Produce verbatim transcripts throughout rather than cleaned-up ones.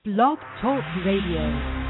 Blog Talk Radio.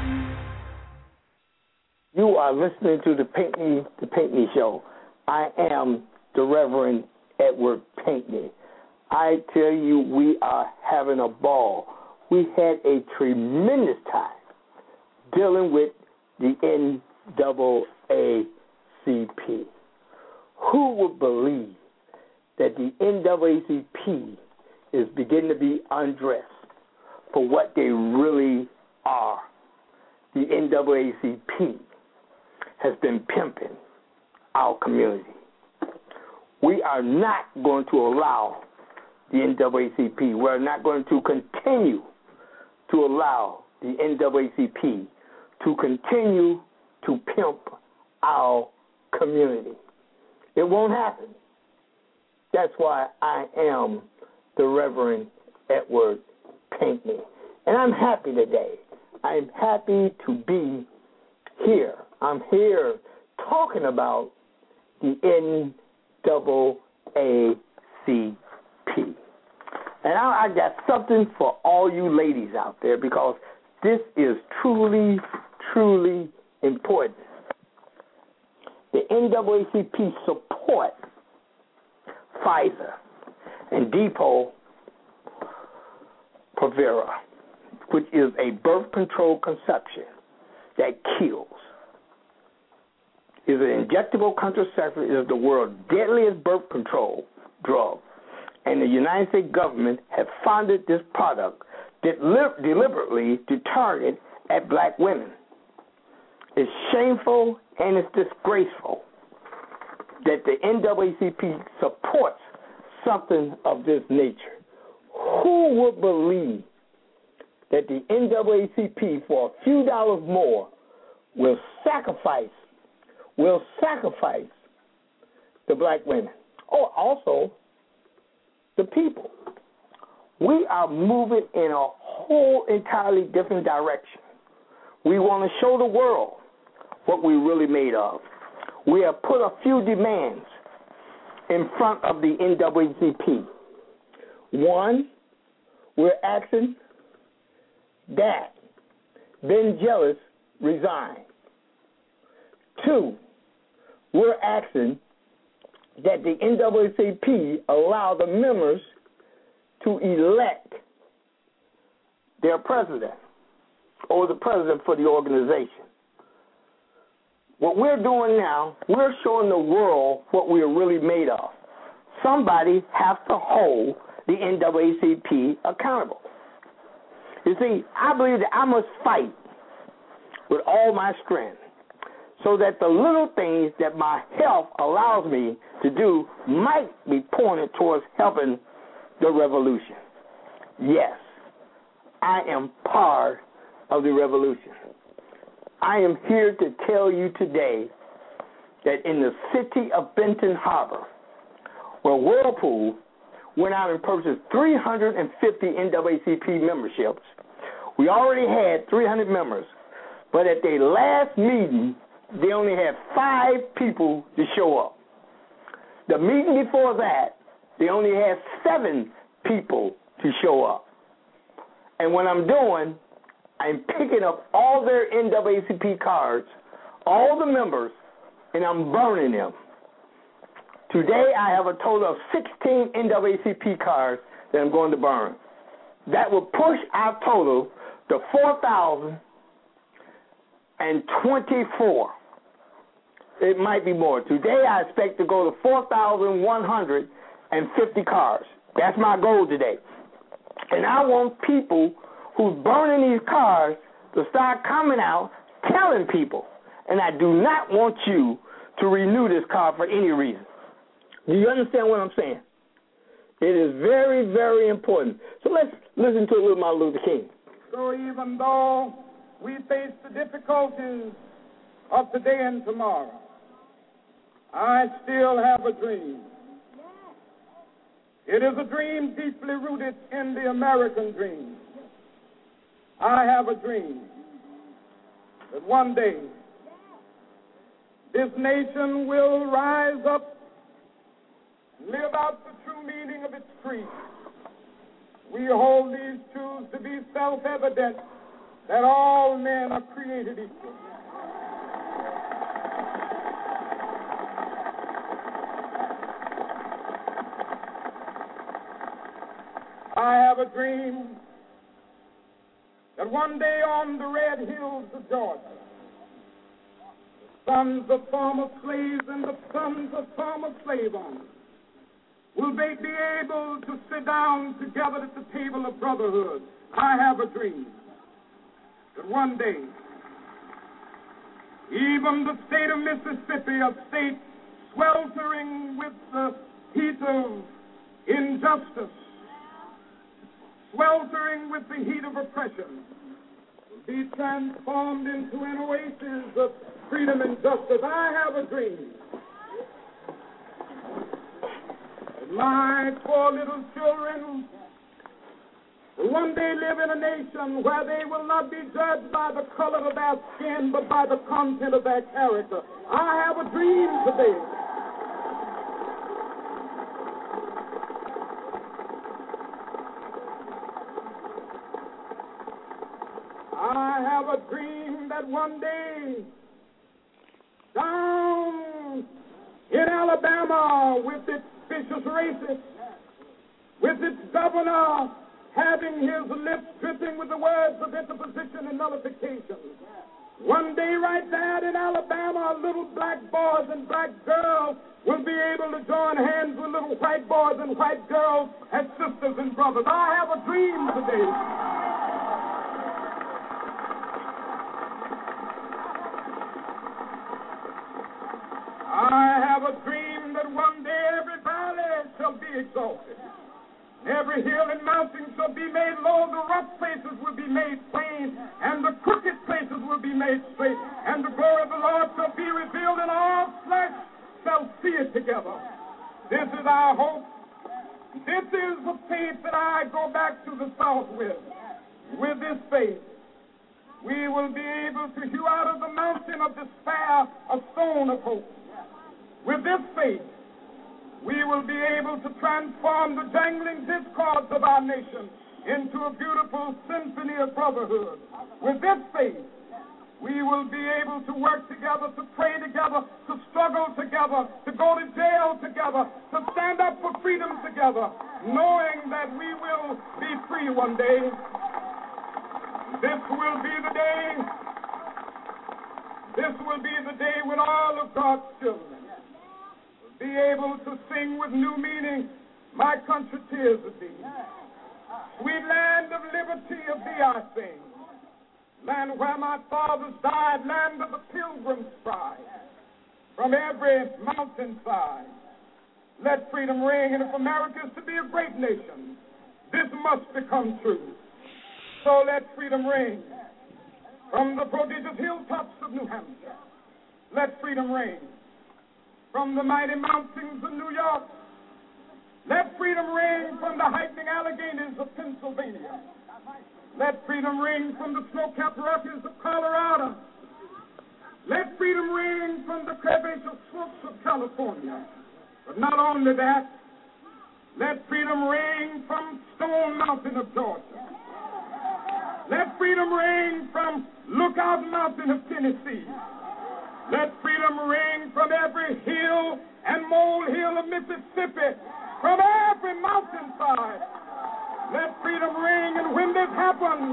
You are listening to the Pinckney, the Pinckney Show. I am the Reverend Edward Pinckney. I tell you, we are having a ball. We had a tremendous time dealing with the N double A C P. Who would believe that the N double A C P is beginning to be undressed for what they really are? The N double A C P has been pimping our community. We are not going to allow the N double A C P, we're not going to continue to allow the N double A C P to continue to pimp our community. It won't happen. That's why I am the Reverend Edward Pinckney. And I'm happy today. I'm happy to be here. I'm here talking about the N double A C P. And I, I got something for all you ladies out there because this is truly, truly important. The N double A C P support Pfizer and Depo-Provera, which is a birth control conception that kills. Is an injectable contraceptive. It is the world's deadliest birth control drug. And the United States government has funded this product delib- deliberately to target at black women. It's shameful and it's disgraceful that the N double A C P supports something of this nature. Who would believe that the N double A C P, for a few dollars more, will sacrifice, will sacrifice the black women, or also the people? We are moving in a whole entirely different direction. We want to show the world what we're really made of. We have put a few demands in front of the N double A C P. One, we're asking that Ben Jealous resign. Two, we're asking that the N double A C P allow the members to elect their president or the president for the organization. What we're doing now, we're showing the world what we are really made of. Somebody has to hold the N double A C P accountable. You see, I believe that I must fight with all my strength so that the little things that my health allows me to do might be pointed towards helping the revolution. Yes, I am part of the revolution. I am here to tell you today that in the city of Benton Harbor, where Whirlpool went out and purchased three hundred fifty N double A C P memberships, we already had three hundred members, but at their last meeting, they only had five people to show up. The meeting before that, they only had seven people to show up. And what I'm doing, I'm picking up all their N double A C P cards, all the members, and I'm burning them. Today, I have a total of sixteen N double A C P cards that I'm going to burn. That will push our total to four thousand twenty-four. It might be more. Today, I expect to go to four thousand one hundred fifty cards. That's my goal today. And I want people who's burning these cards to start coming out telling people. And I do not want you to renew this card for any reason. Do you understand what I'm saying? It is very, very important. So let's listen to a little Martin Luther King. So even though we face the difficulties of today and tomorrow, I still have a dream. It is a dream deeply rooted in the American dream. I have a dream that one day this nation will rise up and live out the true meaning of its creed. we hold these truths to be self-evident, that all men are created equal. I have a dream that one day on the red hills of Georgia, the sons of former slaves and the sons of former slave owners will they be able to sit down together at the table of brotherhood. I have a dream that one day, even the state of Mississippi, a state sweltering with the heat of injustice, sweltering with the heat of oppression, will be transformed into an oasis of freedom and justice. I have a dream that my poor little children will one day live in a nation where they will not be judged by the color of their skin, but by the content of their character. I have a dream today I have a dream that one day, down in Alabama, with its vicious racists, with its governor having his lips dripping with the words of interposition and nullification, one day right there in Alabama, little black boys and black girls will be able to join hands with little white boys and white girls as sisters and brothers. I have a dream today I have a dream that one day every valley shall be exalted. Every hill and mountain shall be made low. The rough places will be made plain, and the crooked places will be made straight. And the glory of the Lord shall be revealed, and all flesh shall see it together. This is our hope. This is the faith that I go back to the South with. With this faith, we will be able to hew out of the mountain of despair a stone of hope. With this faith, we will be able to transform the jangling discords of our nation into a beautiful symphony of brotherhood. With this faith, we will be able to work together, to pray together, to struggle together, to go to jail together, to stand up for freedom together, knowing that we will be free one day. This will be the day, this will be the day when all of God's children be able to sing with new meaning, my country tears of thee. Sweet land of liberty of thee I sing. Land where my fathers died, land of the pilgrim's pride. From every mountainside, let freedom ring. And if America is to be a great nation, this must become true. So let freedom ring. From the prodigious hilltops of New Hampshire, let freedom ring. From the mighty mountains of New York, let freedom ring. From the heightening Alleghanies of Pennsylvania, let freedom ring. From the snow-capped Rockies of Colorado, let freedom ring. From the curvaceous slopes of California. But not only that, let freedom ring from Stone Mountain of Georgia. Let freedom ring from Lookout Mountain of Tennessee. Let freedom ring from every hill and molehill of Mississippi, from every mountainside. Let freedom ring, and when this happens,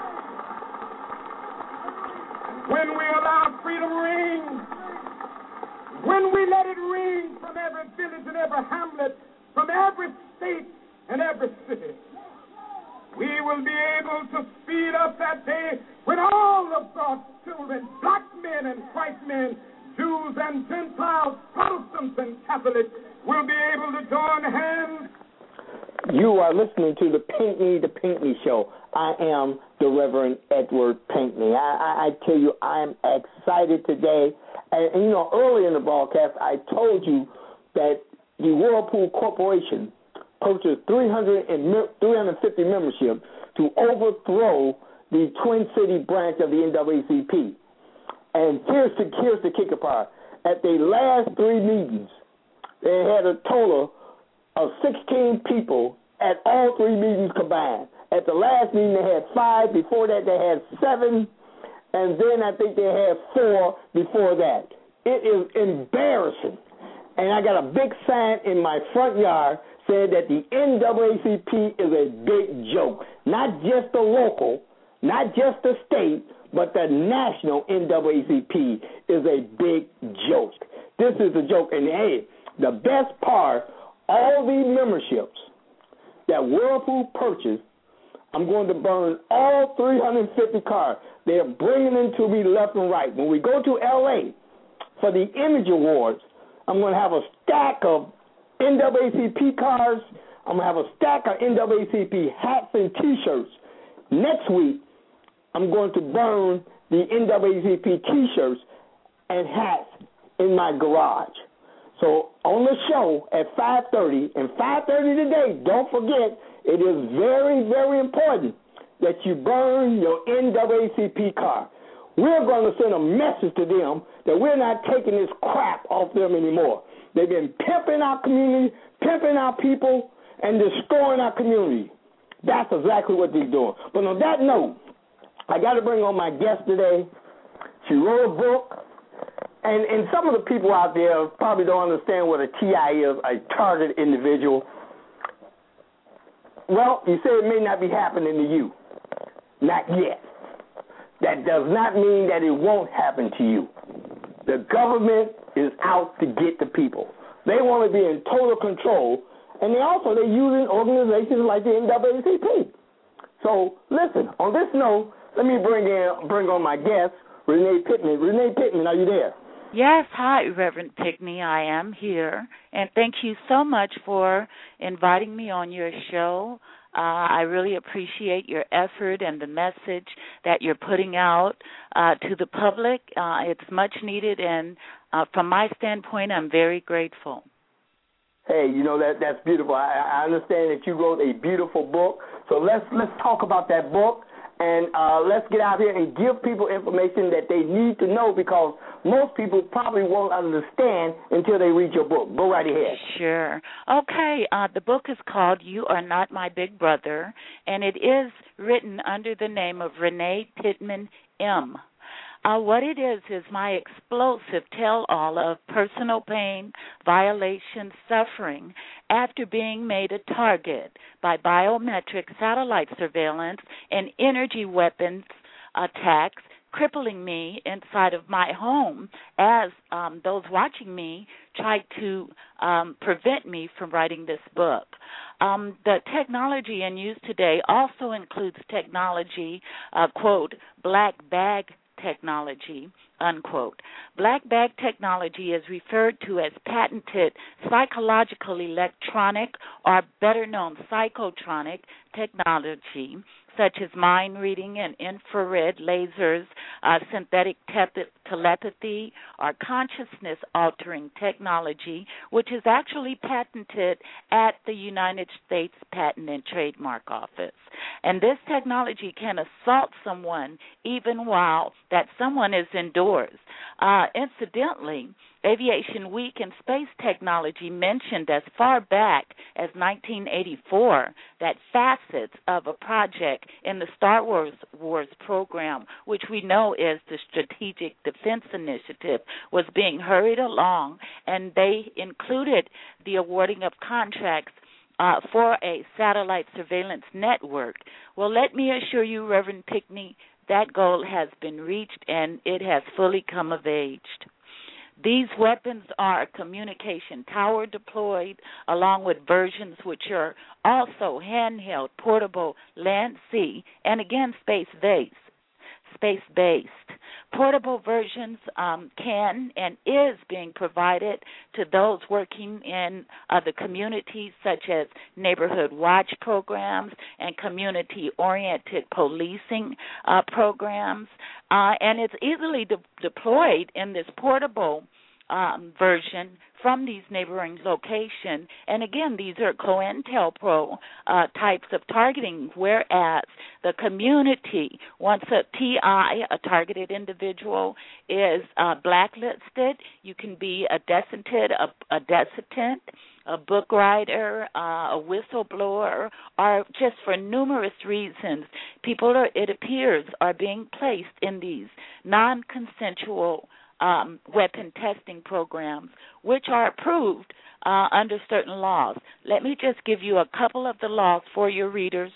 when we allow freedom ring, when we let it ring from every village and every hamlet, from every state and every city, we will be able to speed up that day when all of God's children, black men and white men, Jews and Gentiles, Protestants and Catholics, will be able to join hands. You are listening to the Pinckney the Pinckney Show. I am the Reverend Edward Pinckney. I, I, I tell you, I am excited today. And, and, you know, earlier in the broadcast, I told you that the Whirlpool Corporation purchased three hundred fifty membership to overthrow the Twin City branch of the N double A C P. And here's the, here's the kicker part. At the last three meetings, they had a total of sixteen people at all three meetings combined. At the last meeting, they had five. Before that, they had seven. And then I think they had four before that. It is embarrassing. And I got a big sign in my front yard saying that the N double A C P is a big joke. Not just the local, not just the state, but the national N double A C P is a big joke. This is a joke. And, hey, the best part, all these memberships that World Food purchased, I'm going to burn all three hundred fifty cards. They're bringing them to me left and right. When we go to L A for the Image Awards, I'm going to have a stack of N double A C P cards. I'm going to have a stack of N double A C P hats and T-shirts. Next week, I'm going to burn the N double A C P T-shirts and hats in my garage. So on the show at five thirty, and five thirty today, don't forget, it is very, very important that you burn your N double A C P card. We're going to send a message to them that we're not taking this crap off them anymore. They've been pimping our community, pimping our people, and destroying our community. That's exactly what they're doing. But on that note, I got to bring on my guest today. She wrote a book. And, and some of the people out there probably don't understand what a T I is, a target individual. Well, you say it may not be happening to you. Not yet. That does not mean that it won't happen to you. The government is out to get the people. They want to be in total control, and they also they're using organizations like the N double A C P. So listen, on this note, let me bring in bring on my guest, Renee Pittman. Renee Pittman, are you there? Yes, hi, Reverend Pickney. I am here, and thank you so much for inviting me on your show. Uh, I really appreciate your effort and the message that you're putting out uh, to the public. Uh, it's much needed, and uh, from my standpoint, I'm very grateful. Hey, you know, that that's beautiful. I, I understand that you wrote a beautiful book, so let's let's talk about that book. And uh, let's get out here and give people information that they need to know, because most people probably won't understand until they read your book. Go right ahead. Sure. Okay. Uh, the book is called You Are Not My Big Brother, and it is written under the name of Renee Pittman M. Uh, what it is is my explosive tell-all of personal pain, violation, suffering after being made a target by biometric satellite surveillance and energy weapons attacks, crippling me inside of my home as um, those watching me tried to um, prevent me from writing this book. Um, the technology in use today also includes technology, uh, quote, black bag technology, unquote. Black bag technology is referred to as patented psychological electronic, or better known psychotronic technology, such as mind reading and infrared lasers, uh, synthetic te- telepathy, or consciousness altering technology, which is actually patented at the United States Patent and Trademark Office. And this technology can assault someone even while that someone is indoors. Uh, incidentally, Aviation Week and Space Technology mentioned as far back as nineteen eighty-four that facets of a project in the Star Wars, Wars program, which we know is the Strategic Defense Initiative, was being hurried along, and they included the awarding of contracts uh, for a satellite surveillance network. Well, let me assure you, Reverend Pickney, that goal has been reached, and it has fully come of age. These weapons are communication tower deployed, along with versions which are also handheld, portable, land, sea, and again space-based. Space-based. Portable versions um, can and is being provided to those working in uh, the communities, such as neighborhood watch programs and community-oriented policing uh, programs, uh, and it's easily de- deployed in this portable um, version from these neighboring locations. And again, these are COINTELPRO uh, types of targeting, whereas the community, once a T I, a targeted individual, is uh, blacklisted, you can be a designated, a, a designated, a book writer, uh, a whistleblower, or just for numerous reasons, people are, it appears, are being placed in these non-consensual um, weapon testing programs, which are approved uh, under certain laws. Let me just give you a couple of the laws for your readers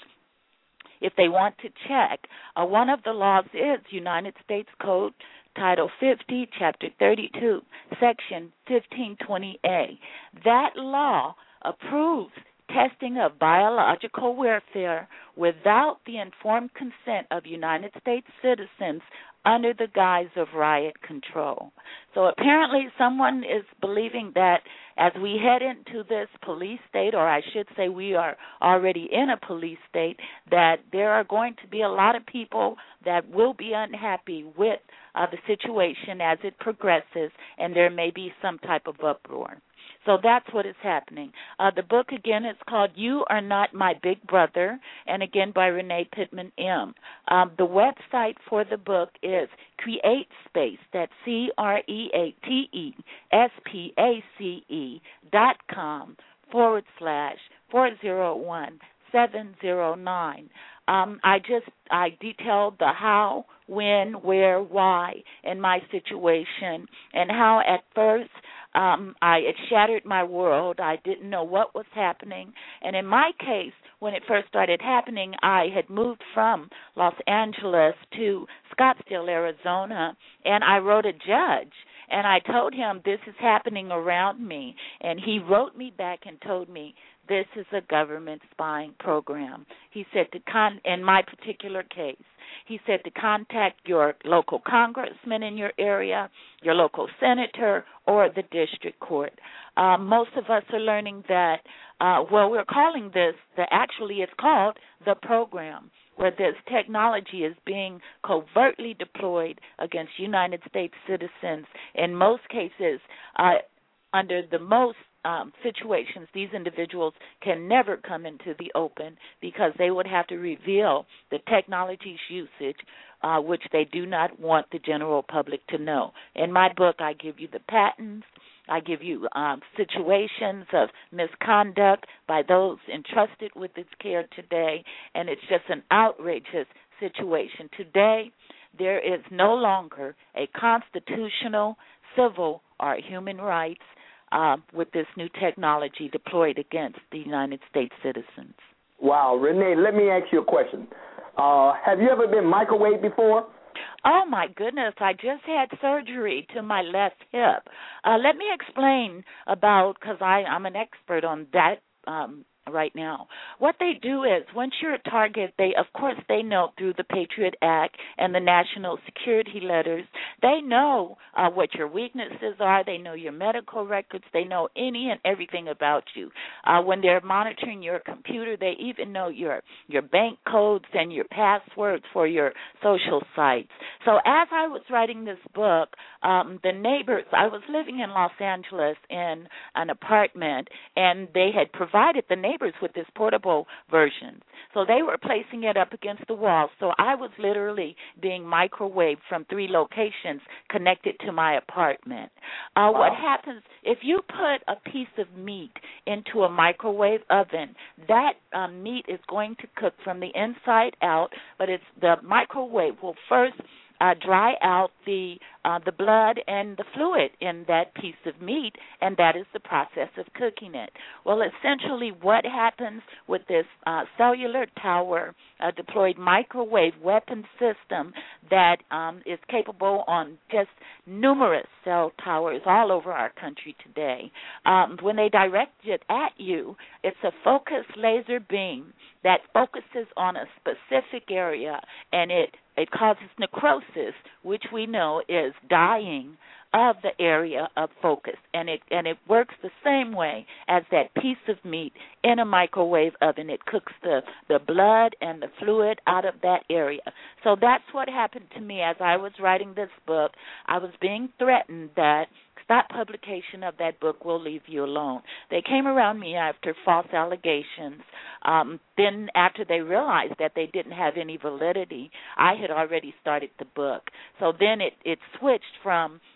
if they want to check. Uh, one of the laws is United States Code Title fifty, Chapter thirty-two, Section fifteen twenty A. That law approves testing of biological warfare without the informed consent of United States citizens under the guise of riot control. So apparently someone is believing that as we head into this police state, or I should say we are already in a police state, that there are going to be a lot of people that will be unhappy with uh, the situation as it progresses, and there may be some type of uproar. So that's what is happening. Uh, the book, again, is called You Are Not My Big Brother, and again by Renee Pittman M. Um, the website for the book is CreateSpace, that's C R E A T E S P A C E dot com forward slash four zero one seven zero nine. Um, I just, I detailed the how, when, where, why in my situation, and how at first Um, I it shattered my world. I didn't know what was happening. And in my case, when it first started happening, I had moved from Los Angeles to Scottsdale, Arizona, and I wrote a judge. And I told him, this is happening around me. And he wrote me back and told me, this is a government spying program. He said, to con- in my particular case, he said to contact your local congressman in your area, your local senator, or the district court. Uh, most of us are learning that, uh, well, we're calling this, the, actually it's called the program, where this technology is being covertly deployed against United States citizens. In most cases, uh, under the most Um, situations, these individuals can never come into the open because they would have to reveal the technology's usage, uh, which they do not want the general public to know. In my book, I give you the patents. I give you um, situations of misconduct by those entrusted with its care today, and it's just an outrageous situation. Today, there is no longer a constitutional, civil, or human rights Uh, with this new technology deployed against the United States citizens. Wow. Renee, let me ask you a question. Uh, have you ever been microwaved before? Oh, my goodness. I just had surgery to my left hip. Uh, let me explain about, because I'm an expert on that um right now. What they do is, once you're a target, they, of course, they know through the Patriot Act and the national security letters, they know uh, what your weaknesses are. They know your medical records. They know any and everything about you. Uh, when they're monitoring your computer, they even know your, your bank codes and your passwords for your social sites. So as I was writing this book, um, the neighbors, I was living in Los Angeles in an apartment, and they had provided the neighbors with this portable version. So they were placing it up against the wall. So I was literally being microwaved from three locations connected to my apartment. Uh, wow. What happens, if you put a piece of meat into a microwave oven, that um, meat is going to cook from the inside out, but it's the microwave will first Uh, dry out the uh, the blood and the fluid in that piece of meat, and that is the process of cooking it. Well, essentially what happens with this uh, cellular tower uh, deployed microwave weapon system that um, is capable on just numerous cell towers all over our country today, um, when they direct it at you, it's a focused laser beam that focuses on a specific area, and it It causes necrosis, which we know is dying of the area of focus, and it and it works the same way as that piece of meat in a microwave oven. It cooks the, the blood and the fluid out of that area. So that's what happened to me as I was writing this book. I was being threatened that stop publication of that book, we'll leave you alone. They came around me after false allegations. Um, then after they realized that they didn't have any validity, I had already started the book. So then it, it switched from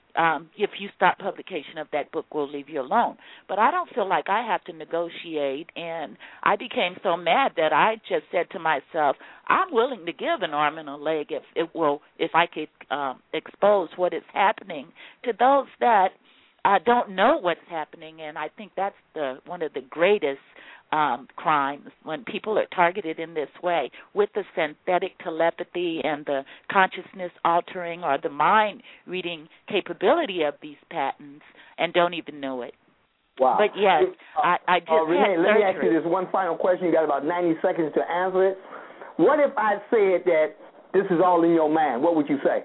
um, if you stop publication of that book, we'll leave you alone. But I don't feel like I have to negotiate, and I became so mad that I just said to myself, I'm willing to give an arm and a leg if it will, if I could um, expose what is happening to those that uh, don't know what's happening. And I think that's the one of the greatest Um, crimes, when people are targeted in this way with the synthetic telepathy and the consciousness altering or the mind reading capability of these patents and don't even know it. Wow. But yes, uh, I, I just uh, Renee, had let me surgery. ask you this one final question. You got about ninety seconds to answer it. What if I said that this is all in your mind? What would you say?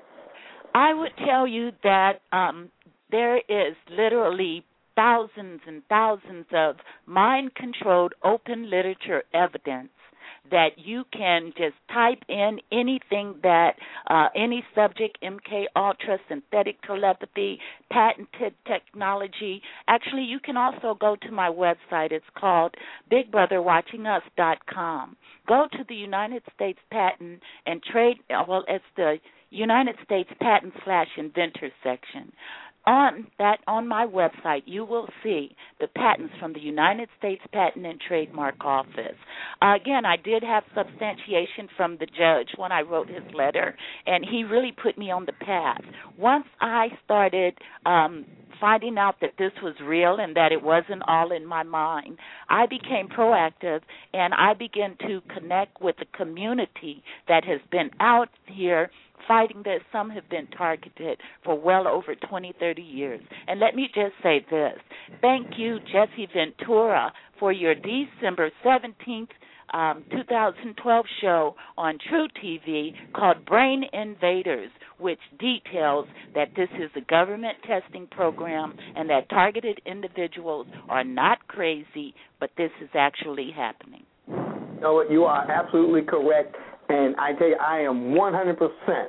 I would tell you that um, there is literally thousands and thousands of mind-controlled open literature evidence that you can just type in anything that uh, any subject, M K Ultra, synthetic telepathy, patented technology. Actually, you can also go to my website. It's called big brother watching us dot com. Go to the United States Patent and Trade, well, it's the United States Patent slash Inventor section. On that, on my website, you will see the patents from the United States Patent and Trademark Office. Uh, again, I did have substantiation from the judge when I wrote his letter, and he really put me on the path. Once I started um, finding out that this was real and that it wasn't all in my mind, I became proactive, and I began to connect with the community that has been out here fighting this. Some have been targeted for well over twenty, thirty years. And let me just say this. Thank you, Jesse Ventura, for your December seventeenth, um, two thousand twelve show on True T V called Brain Invaders, which details that this is a government testing program and that targeted individuals are not crazy, but this is actually happening. No, you are absolutely correct. And I tell you, I am one hundred percent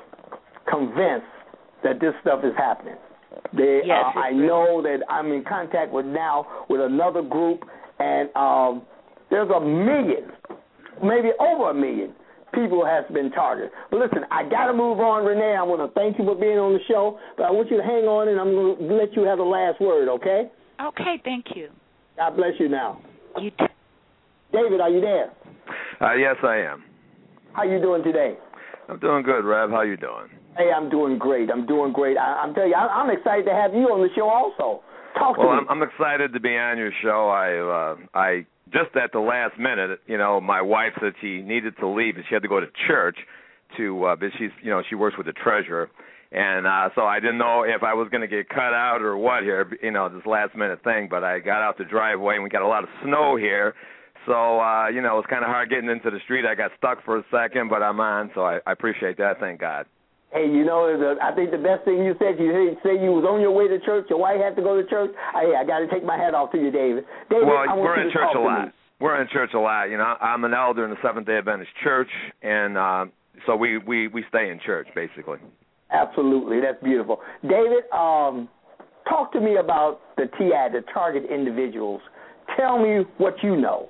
convinced that this stuff is happening. They, yes, uh, I know that I'm in contact with now with another group, and um, there's a million, maybe over a million people has been targeted. But listen, I got to move on, Renee. I want to thank you for being on the show, but I want you to hang on, and I'm going to let you have the last word, okay? Okay, thank you. God bless you now. You too. David, are you there? Uh, yes, I am. How you doing today? I'm doing good, Rev. How you doing? Hey, I'm doing great. I'm doing great. I, I'm telling you, I, I'm excited to have you on the show also. Talk well, to me. Well, I'm, I'm excited to be on your show. I, uh, I just at the last minute, you know, my wife said she needed to leave and she had to go to church to, uh, but she's, you know, she works with the treasurer. And uh, so I didn't know if I was going to get cut out or what here, you know, this last minute thing. But I got out the driveway and we got a lot of snow here. So, uh, you know, it was kind of hard getting into the street. I got stuck for a second, but I'm on, so I, I appreciate that. Thank God. Hey, you know, the, I think the best thing you said, you say you was on your way to church, your wife had to go to church. Hey, I got to take my hat off to you, David. David, well, I want we're you in to church talk a to lot. me. We're in church a lot. You know, I'm an elder in the Seventh-day Adventist Church, and uh, so we, we, we stay in church, basically. Absolutely. That's beautiful. David, um, talk to me about the T I, the target individuals. Tell me what you know.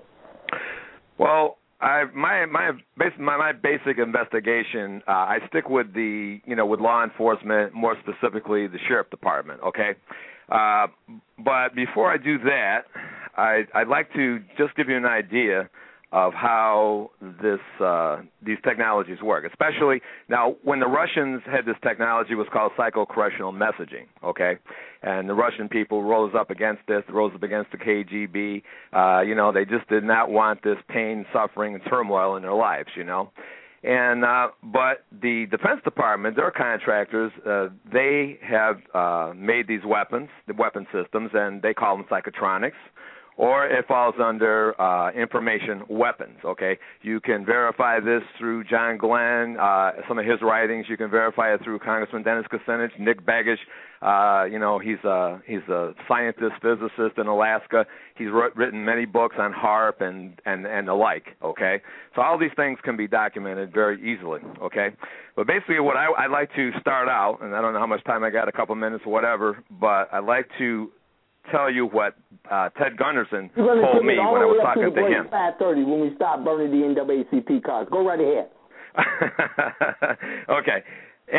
Well, I my my basic my, my basic investigation. Uh, I stick with the you know with law enforcement, more specifically the sheriff department. Okay, uh, but before I do that, I, I'd like to just give you an idea of how this uh, these technologies work. Especially now, when the Russians had this technology, it was called psychocorrectional messaging. Okay, and the Russian people rose up against this, rose up against the K G B. Uh, you know, they just did not want this pain, suffering, and turmoil in their lives. You know, and uh, but the Defense Department, their contractors, uh, they have uh, made these weapons, the weapon systems, and they call them psychotronics. Or it falls under uh, information weapons, okay? You can verify this through John Glenn, uh, some of his writings. You can verify it through Congressman Dennis Kucinich, Nick Begich. Uh, you know, he's a, he's a scientist, physicist in Alaska. He's wrote, written many books on HAARP and, and, and the like, okay? So all these things can be documented very easily, okay? But basically what I, I'd like to start out, and I don't know how much time I got, a couple minutes or whatever, but I'd like to tell you what uh, Ted Gunderson told me when I was talking to, to him. five thirty when we stop burning the N double A C P cards. Go right ahead. Okay.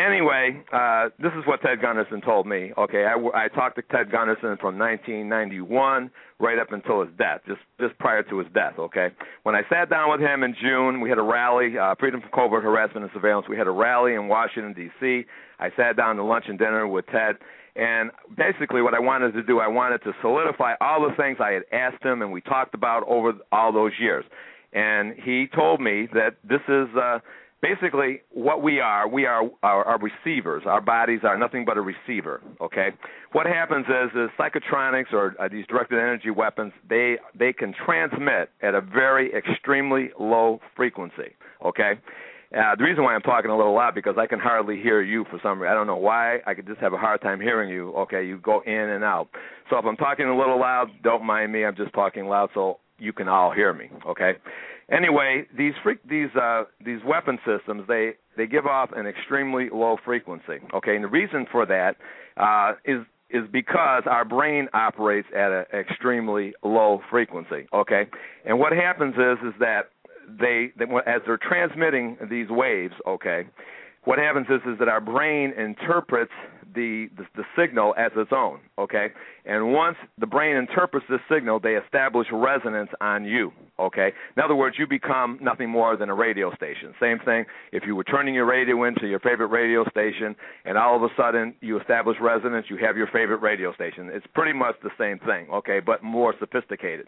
Anyway, uh, this is what Ted Gunderson told me. Okay, I, I talked to Ted Gunderson from nineteen ninety-one right up until his death, just just prior to his death. Okay, when I sat down with him in June, we had a rally, uh, Freedom from Covert Harassment and Surveillance. We had a rally in Washington D C. I sat down to lunch and dinner with Ted, and basically what I wanted to do, I wanted to solidify all the things I had asked him and we talked about over all those years. And he told me that this is uh, basically what we are. We are, are, are receivers. Our bodies are nothing but a receiver, okay? What happens is, is psychotronics or uh, these directed energy weapons, they, they can transmit at a very extremely low frequency, okay? Uh, the reason why I'm talking a little loud because I can hardly hear you for some reason. I don't know why. I could just have a hard time hearing you. Okay, you go in and out. So if I'm talking a little loud, don't mind me. I'm just talking loud so you can all hear me. Okay. Anyway, these freak, these uh, these weapon systems they they give off an extremely low frequency. Okay, and the reason for that uh, is is because our brain operates at an extremely low frequency. Okay, and what happens is is that They, they, as they're transmitting these waves, okay, what happens is, is that our brain interprets the, the the signal as its own, okay, and once the brain interprets this signal, they establish resonance on you, okay. In other words, you become nothing more than a radio station. Same thing if you were turning your radio into your favorite radio station, and all of a sudden you establish resonance, you have your favorite radio station. It's pretty much the same thing, okay, but more sophisticated.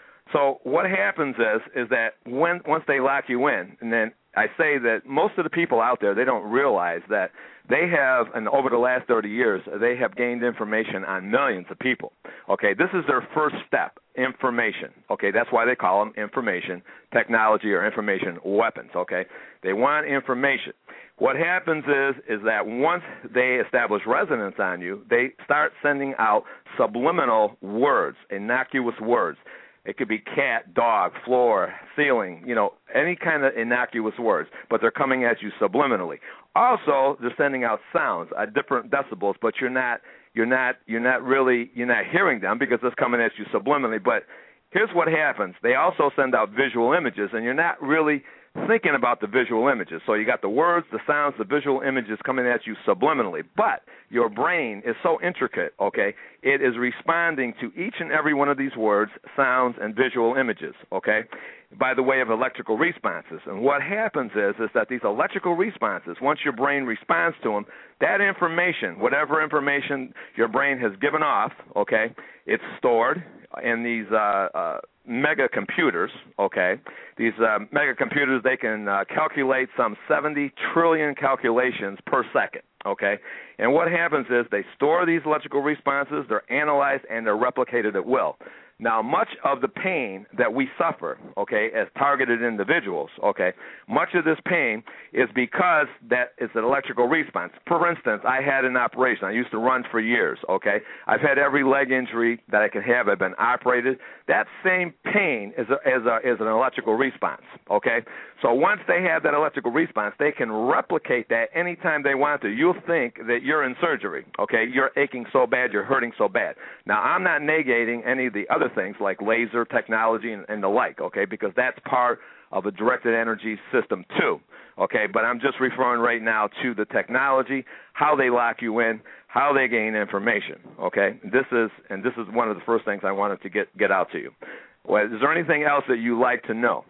So what happens is is that when once they lock you in, and then I say that most of the people out there, they don't realize that they have, and over the last thirty years, they have gained information on millions of people. Okay, this is their first step, information. Okay, that's why they call them information technology or information weapons. Okay, they want information. What happens is is that once they establish resonance on you, they start sending out subliminal words, innocuous words. It could be cat, dog, floor, ceiling, you know, any kind of innocuous words, but they're coming at you subliminally. Also, they're sending out sounds at different decibels, but you're not, you're not, you're not really, you're not hearing them because it's coming at you subliminally. But here's what happens: they also send out visual images, and you're not really thinking about the visual images. So you got the words, the sounds, the visual images coming at you subliminally. But your brain is so intricate, okay, it is responding to each and every one of these words, sounds, and visual images, okay, by the way of electrical responses. And what happens is, is that these electrical responses, once your brain responds to them, that information, whatever information your brain has given off, okay, it's stored in these uh, uh, mega computers, okay. These uh, mega computers, they can uh, calculate some seventy trillion calculations per second, okay. And what happens is they store these electrical responses, they're analyzed, and they're replicated at will. Now, much of the pain that we suffer, okay, as targeted individuals, okay, much of this pain is because that is an electrical response. For instance, I had an operation. I used to run for years, okay. I've had every leg injury that I could have. I've been operated. That same pain is, a, is, a, is an electrical response, okay. So once they have that electrical response, they can replicate that anytime they want to. You'll think that you're in surgery, okay. You're aching so bad, you're hurting so bad. Now, I'm not negating any of the other things like laser technology and, and the like, okay, because that's part of a directed energy system too, okay, but I'm just referring right now to the technology, how they lock you in, how they gain information, okay. This is, and this is one of the first things I wanted to get, get out to you. Well, is there anything else that you'd like to know?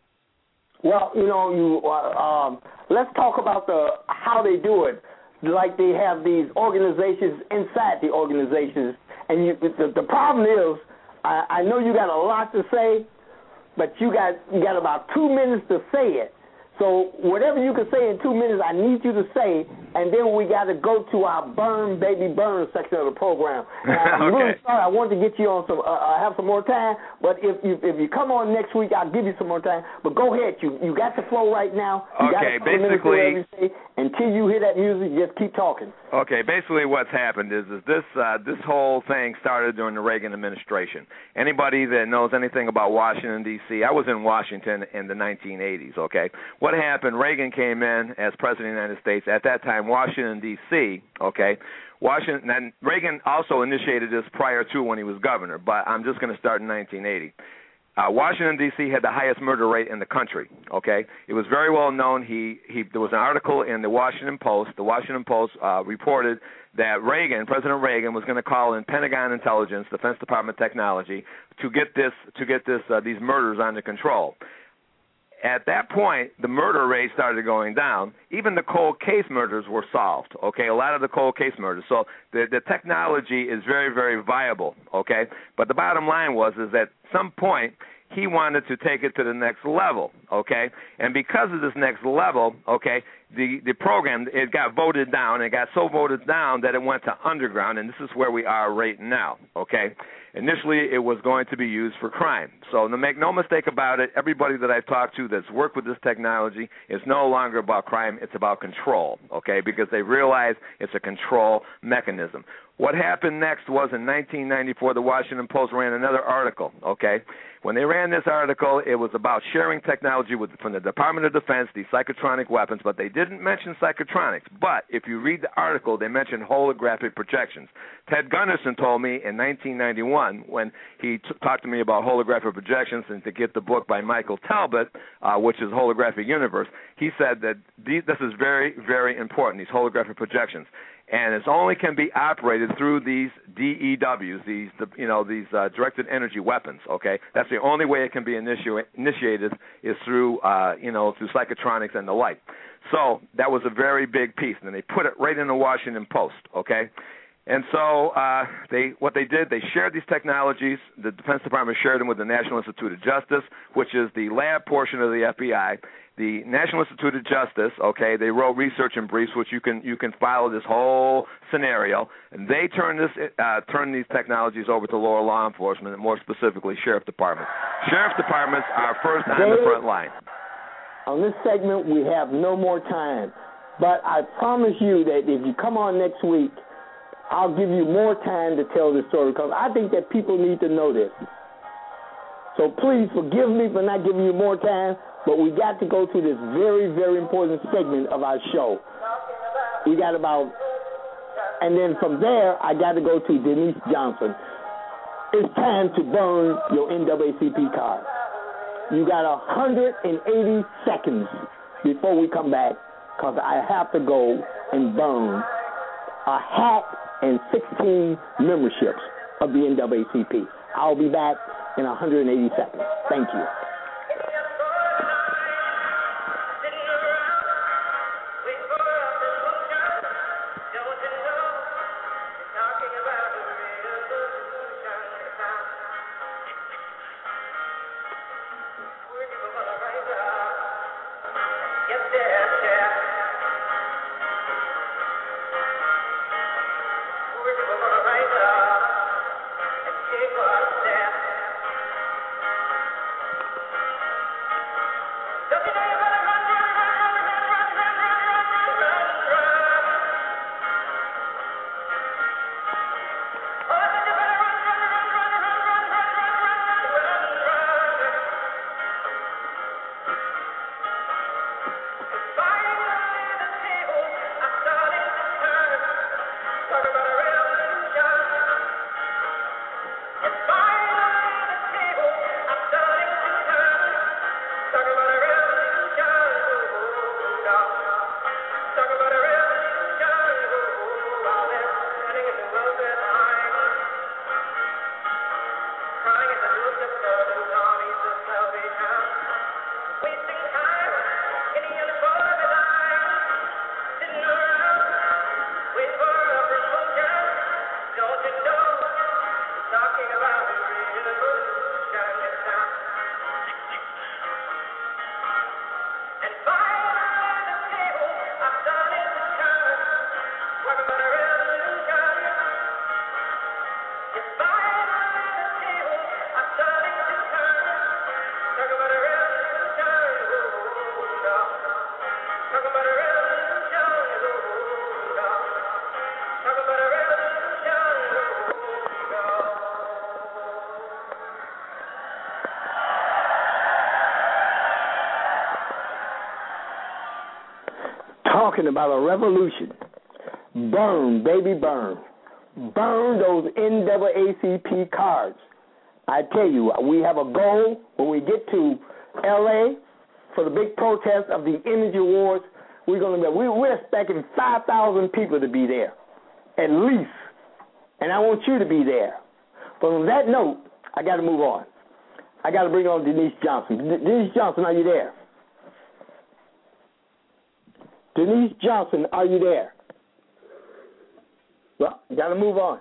Well, you know, you uh, um, let's talk about the how they do it. Like they have these organizations inside the organizations, and you, the, the problem is, I, I know you got a lot to say, but you got you got about two minutes to say it. So whatever you can say in two minutes, I need you to say, and then we got to go to our burn, baby, burn section of the program. And I'm okay. really sorry. I wanted to get you on some, uh, uh, have some more time, but if you if you come on next week, I'll give you some more time. But go ahead. You you got the flow right now. You okay, basically. Say, until you hear that music, just keep talking. Okay, basically what's happened is, is this uh, this whole thing started during the Reagan administration. Anybody that knows anything about Washington, D C, I was in Washington in the nineteen eighties, okay? What happened, Reagan came in as President of the United States. At that time, Washington, D C, okay, Washington, and Reagan also initiated this prior to when he was governor, but I'm just going to start in nineteen eighty. Uh, Washington, D C had the highest murder rate in the country, okay? It was very well known. He, he, there was an article in the Washington Post. The Washington Post uh, reported that Reagan, President Reagan, was going to call in Pentagon Intelligence, Defense Department Technology, to get this, to get this, uh, these murders under control. At that point, the murder rate started going down. Even the cold case murders were solved, okay, a lot of the cold case murders. So the, the technology is very, very viable, okay? But the bottom line was is that at some point he wanted to take it to the next level, okay? And because of this next level, okay, the, the program, it got voted down. It got so voted down that it went to underground, and this is where we are right now, okay? Initially, it was going to be used for crime. So to make no mistake about it, everybody that I've talked to that's worked with this technology is no longer about crime. It's about control, okay, because they realize it's a control mechanism. What happened next was in nineteen ninety-four, the Washington Post ran another article, okay? When they ran this article, it was about sharing technology with, from the Department of Defense, these psychotronic weapons, but they didn't mention psychotronics. But if you read the article, they mentioned holographic projections. Ted Gunderson told me in nineteen ninety-one when he t- talked to me about holographic projections and to get the book by Michael Talbot, uh, which is Holographic Universe, he said that these, this is very, very important, these holographic projections. And it only can be operated through these D E Ws, these you know these uh, directed energy weapons. Okay, that's the only way it can be initi- initiated is through uh, you know through psychotronics and the like. So that was a very big piece, and they put it right in the Washington Post. Okay, and so uh, they what they did, they shared these technologies. The Defense Department shared them with the National Institute of Justice, which is the lab portion of the F B I. The National Institute of Justice, okay, they wrote research and briefs, which you can you can follow this whole scenario, and they turned this uh, turned these technologies over to lower law enforcement, and more specifically, sheriff departments. Sheriff departments are first on the front line. On this segment, we have no more time, but I promise you that if you come on next week, I'll give you more time to tell this story because I think that people need to know this. So please forgive me for not giving you more time. But we got to go to this very, very important segment of our show. We got about, and then from there, I got to go to Denise Johnson. It's time to burn your N double A C P card. You got one hundred eighty seconds before we come back because I have to go and burn a hat and sixteen memberships of the N double A C P. I'll be back in one hundred eighty seconds. Thank you. Talking about a revolution. Burn, baby, burn. Burn those N double A C P cards. I tell you, we have a goal when we get to L A for the big protest of the Energy Awards. We're going to be, we're expecting five thousand people to be there, at least. And I want you to be there. But on that note, I got to move on. I got to bring on Denise Johnson. Denise Johnson, are you there? Denise Johnson, are you there? Well, you got to move on.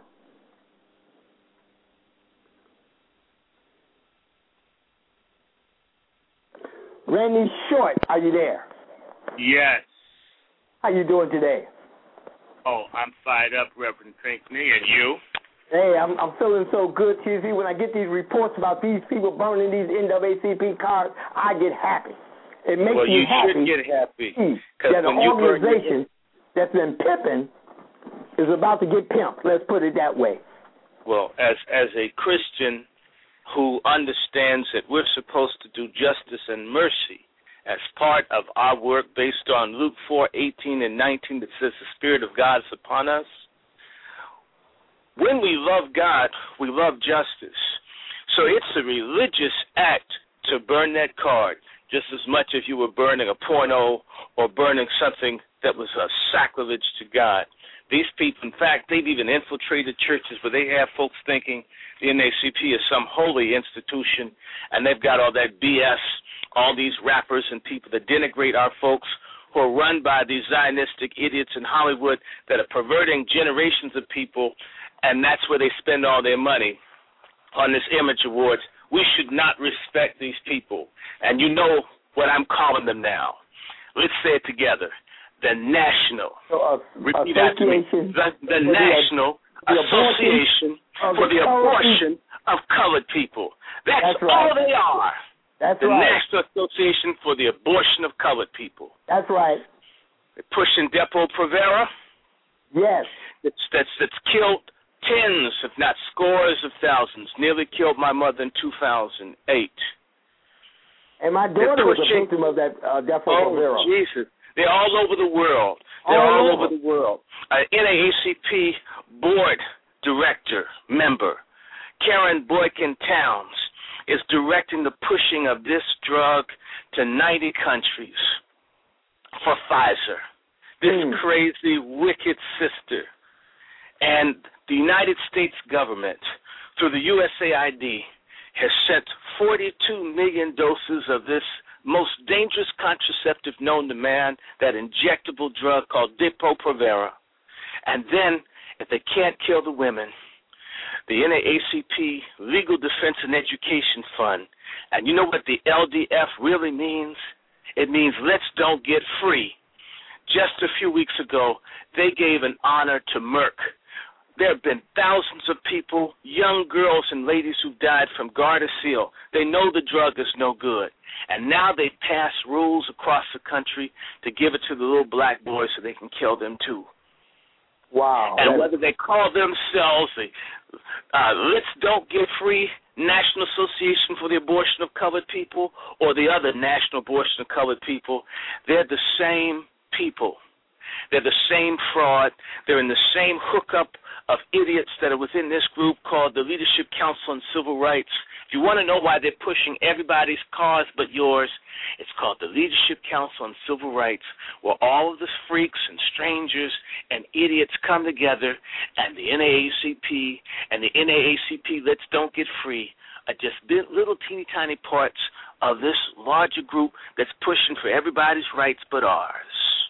Randy Short, are you there? Yes. How you doing today? Oh, I'm fired up, Reverend Pinckney, and you? Hey, I'm I'm feeling so good, T Z. When I get these reports about these people burning these N double A C P cards, I get happy. It makes well, me you happy. should get happy. That an when organization you that's been pimping is about to get pimped. Let's put it that way. Well, as as a Christian who understands that we're supposed to do justice and mercy as part of our work based on Luke four, eighteen and nineteen that says the Spirit of God is upon us, when we love God, we love justice. So it's a religious act to burn that card just as much if you were burning a porno or burning something that was a sacrilege to God. These people, in fact, they've even infiltrated churches where they have folks thinking the N double A C P is some holy institution, and they've got all that B S, all these rappers and people that denigrate our folks who are run by these Zionistic idiots in Hollywood that are perverting generations of people, and that's where they spend all their money on this Image Awards. We should not respect these people. And you know what I'm calling them now. Let's say it together. The National, so, uh, repeat after me, the, the National the Association for the Abortion of Colored People. That's, That's right. all they are. That's the right. National Association for the Abortion of Colored People. That's right. They're pushing Depo-Provera. Yes. That's, that's, that's killed tens, if not scores of thousands, nearly killed my mother in two thousand eight. And my daughter was a victim of that uh, Depo-Provera. Oh, Jesus. They're all over the world. They're all, all over. over the world. Uh, N double A C P board director, member, Karen Boykin Towns, is directing the pushing of this drug to ninety countries for Pfizer. This mm. crazy, wicked sister. And the United States government, through the U S A I D, has sent forty-two million doses of this most dangerous contraceptive known to man, that injectable drug called Depo-Provera. And then, if they can't kill the women, the N double A C P Legal Defense and Education Fund, and you know what the L D F really means? It means let's don't get free. Just a few weeks ago, they gave an honor to Merck. There have been thousands of people, young girls and ladies who died from Gardasil. They know the drug is no good. And now they pass rules across the country to give it to the little black boys so they can kill them too. Wow. And whether they call themselves the uh, Let's Don't Get Free National Association for the Abortion of Colored People or the other National Abortion of Colored People, they're the same people. They're the same fraud. They're in the same hookup of idiots that are within this group called the Leadership Council on Civil Rights. If you want to know why they're pushing everybody's cause but yours, it's called the Leadership Council on Civil Rights, where all of the freaks and strangers and idiots come together, and the N double A C P and the N double A C P Let's Don't Get Free are just little teeny tiny parts of this larger group that's pushing for everybody's rights but ours.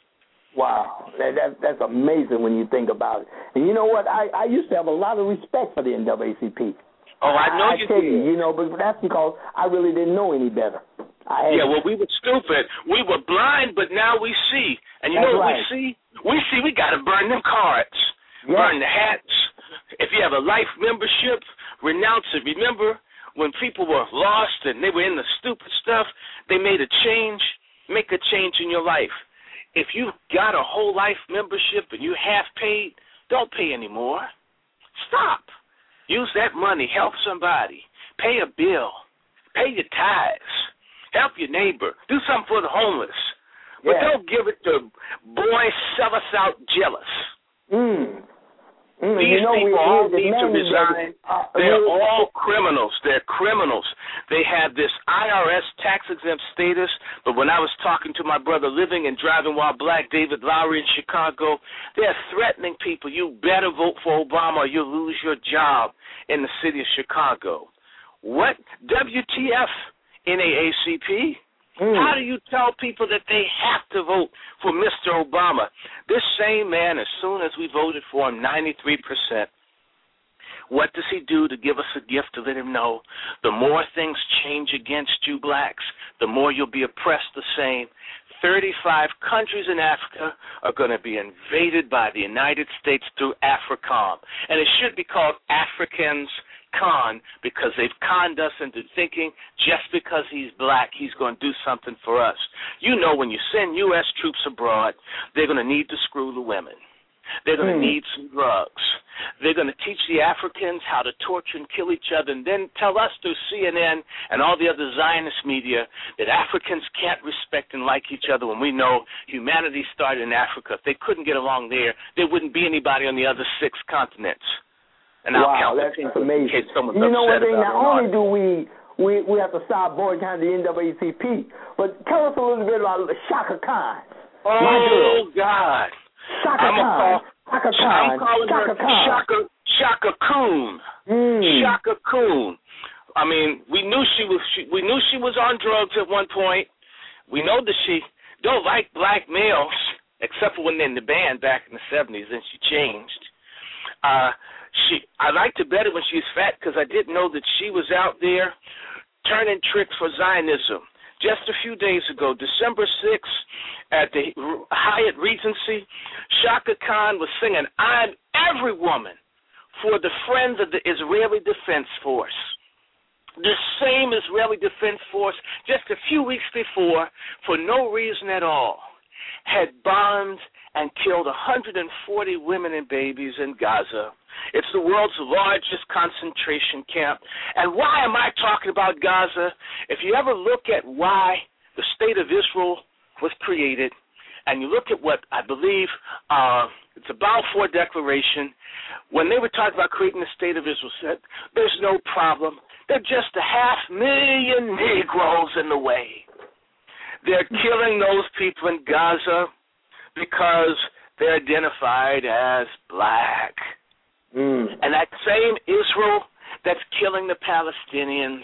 Wow, that, that, that's amazing when you think about it. And you know what? I, I used to have a lot of respect for the N double A C P. Oh, I know I, you I tell did. you, you know, but that's because I really didn't know any better. I yeah, well, we were stupid. We were blind, but now we see. And you that's know what right. we see? We see we got to burn them cards, yeah. burn the hats. If you have a life membership, renounce it. Remember when people were lost and they were in the stupid stuff, they made a change. Make a change in your life. If you've got a whole life membership and you half paid, don't pay anymore. Stop. Use that money. Help somebody. Pay a bill. Pay your tithes. Help your neighbor. Do something for the homeless. But yeah. don't give it to boys sell us out jealous. Mm. Mm, These you know, people we, all we, need to resign. Uh, They're we, all criminals. They're criminals. They have this I R S tax-exempt status, but when I was talking to my brother living and driving while black, David Lowry in Chicago, they're threatening people. You better vote for Obama or you'll lose your job in the city of Chicago. What? W T F, N double A C P? Mm. How do you tell people that they have to vote for Mister Obama? This same man, as soon as we voted for him, ninety-three percent, what does he do to give us a gift to let him know the more things change against you blacks, the more you'll be oppressed the same? thirty-five countries in Africa are going to be invaded by the United States through AFRICOM. And it should be called Africans Con, because they've conned us into thinking just because he's black, he's going to do something for us. You know, when you send U S troops abroad, they're going to need to screw the women. They're going to mm. need some drugs. They're going to teach the Africans how to torture and kill each other and then tell us through C N N and all the other Zionist media that Africans can't respect and like each other when we know humanity started in Africa. If they couldn't get along there, there wouldn't be anybody on the other six continents. And wow, that's amazing. You know one thing, not only do we, we we have to stop boycotting the N double A C P, but tell us a little bit about Chaka Khan. Oh, God. Chaka I'm Khan. Chaka Khan. I'm calling Chaka her Khan. Chaka, Chaka Coon. Mm. Chaka Coon. I mean, we knew she was she, we knew she was on drugs at one point. We know that she don't like black males, except for when they're in the band back in the seventies, and she changed. Uh, She, I liked her better when she was fat because I didn't know that she was out there turning tricks for Zionism. Just a few days ago, December sixth, at the Hyatt Regency, Chaka Khan was singing "I'm Every Woman" for the Friends of the Israeli Defense Force. The same Israeli Defense Force, just a few weeks before, for no reason at all, had bombed and killed one hundred forty women and babies in Gaza. It's the world's largest concentration camp. And why am I talking about Gaza? If you ever look at why the State of Israel was created, and you look at what I believe uh, it's a Balfour Declaration, when they were talking about creating the State of Israel, said, there's no problem. They're just a half million Negroes in the way. They're killing those people in Gaza because they're identified as black. Mm. And that same Israel that's killing the Palestinians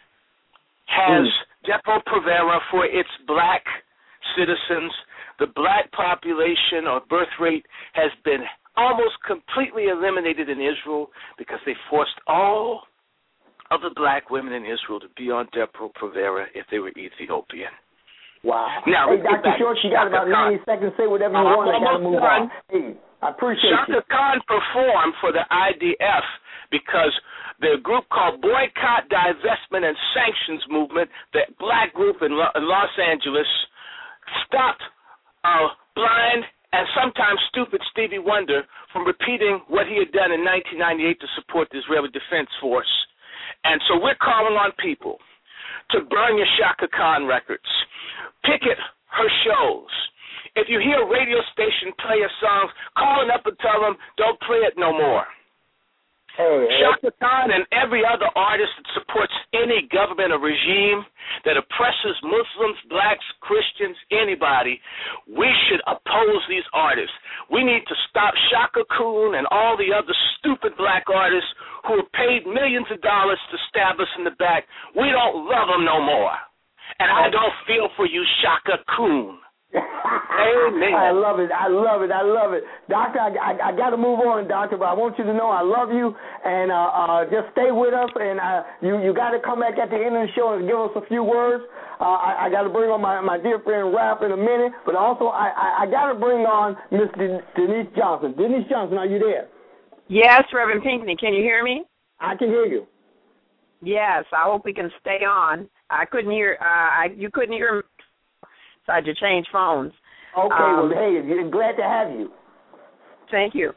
has mm. Depo-Provera for its black citizens. The black population or birth rate has been almost completely eliminated in Israel because they forced all of the black women in Israel to be on Depo-Provera if they were Ethiopian. Wow. Now, hey, Doctor Short, you got about ninety seconds. Say whatever you uh, want. I got to move on. Hey, I appreciate Chaka you. Khan performed for the I D F because the group called Boycott, Divestment, and Sanctions Movement, the black group in, Lo- in Los Angeles, stopped uh, blind and sometimes stupid Stevie Wonder from repeating what he had done in nineteen ninety-eight to support the Israeli Defense Force. And so we're calling on people to burn your Chaka Khan records, picket her shows. If you hear a radio station play a song, call it up and tell them, don't play it no more. Hey, Chaka Khan and every other artist that supports any government or regime that oppresses Muslims, blacks, Christians, anybody, we should oppose these artists. We need to stop Chaka Khan and all the other stupid black artists who have paid millions of dollars to stab us in the back. We don't love them no more. And I don't feel for you, Chaka Khan. Amen. I love it. I love it. I love it. Doctor, I, I, I got to move on, Doctor, but I want you to know I love you, and uh, uh, just stay with us, and uh, you, you got to come back at the end of the show and give us a few words. Uh, I, I got to bring on my, my dear friend Ralph in a minute, but also I, I, I got to bring on Miss De- Denise Johnson. Denise Johnson, are you there? Yes, Reverend Pinckney. Can you hear me? I can hear you. Yes, I hope we can stay on. I couldn't hear, uh, I, you couldn't hear me. So I had to change phones. Okay, um, well, hey, glad to have you. Thank you.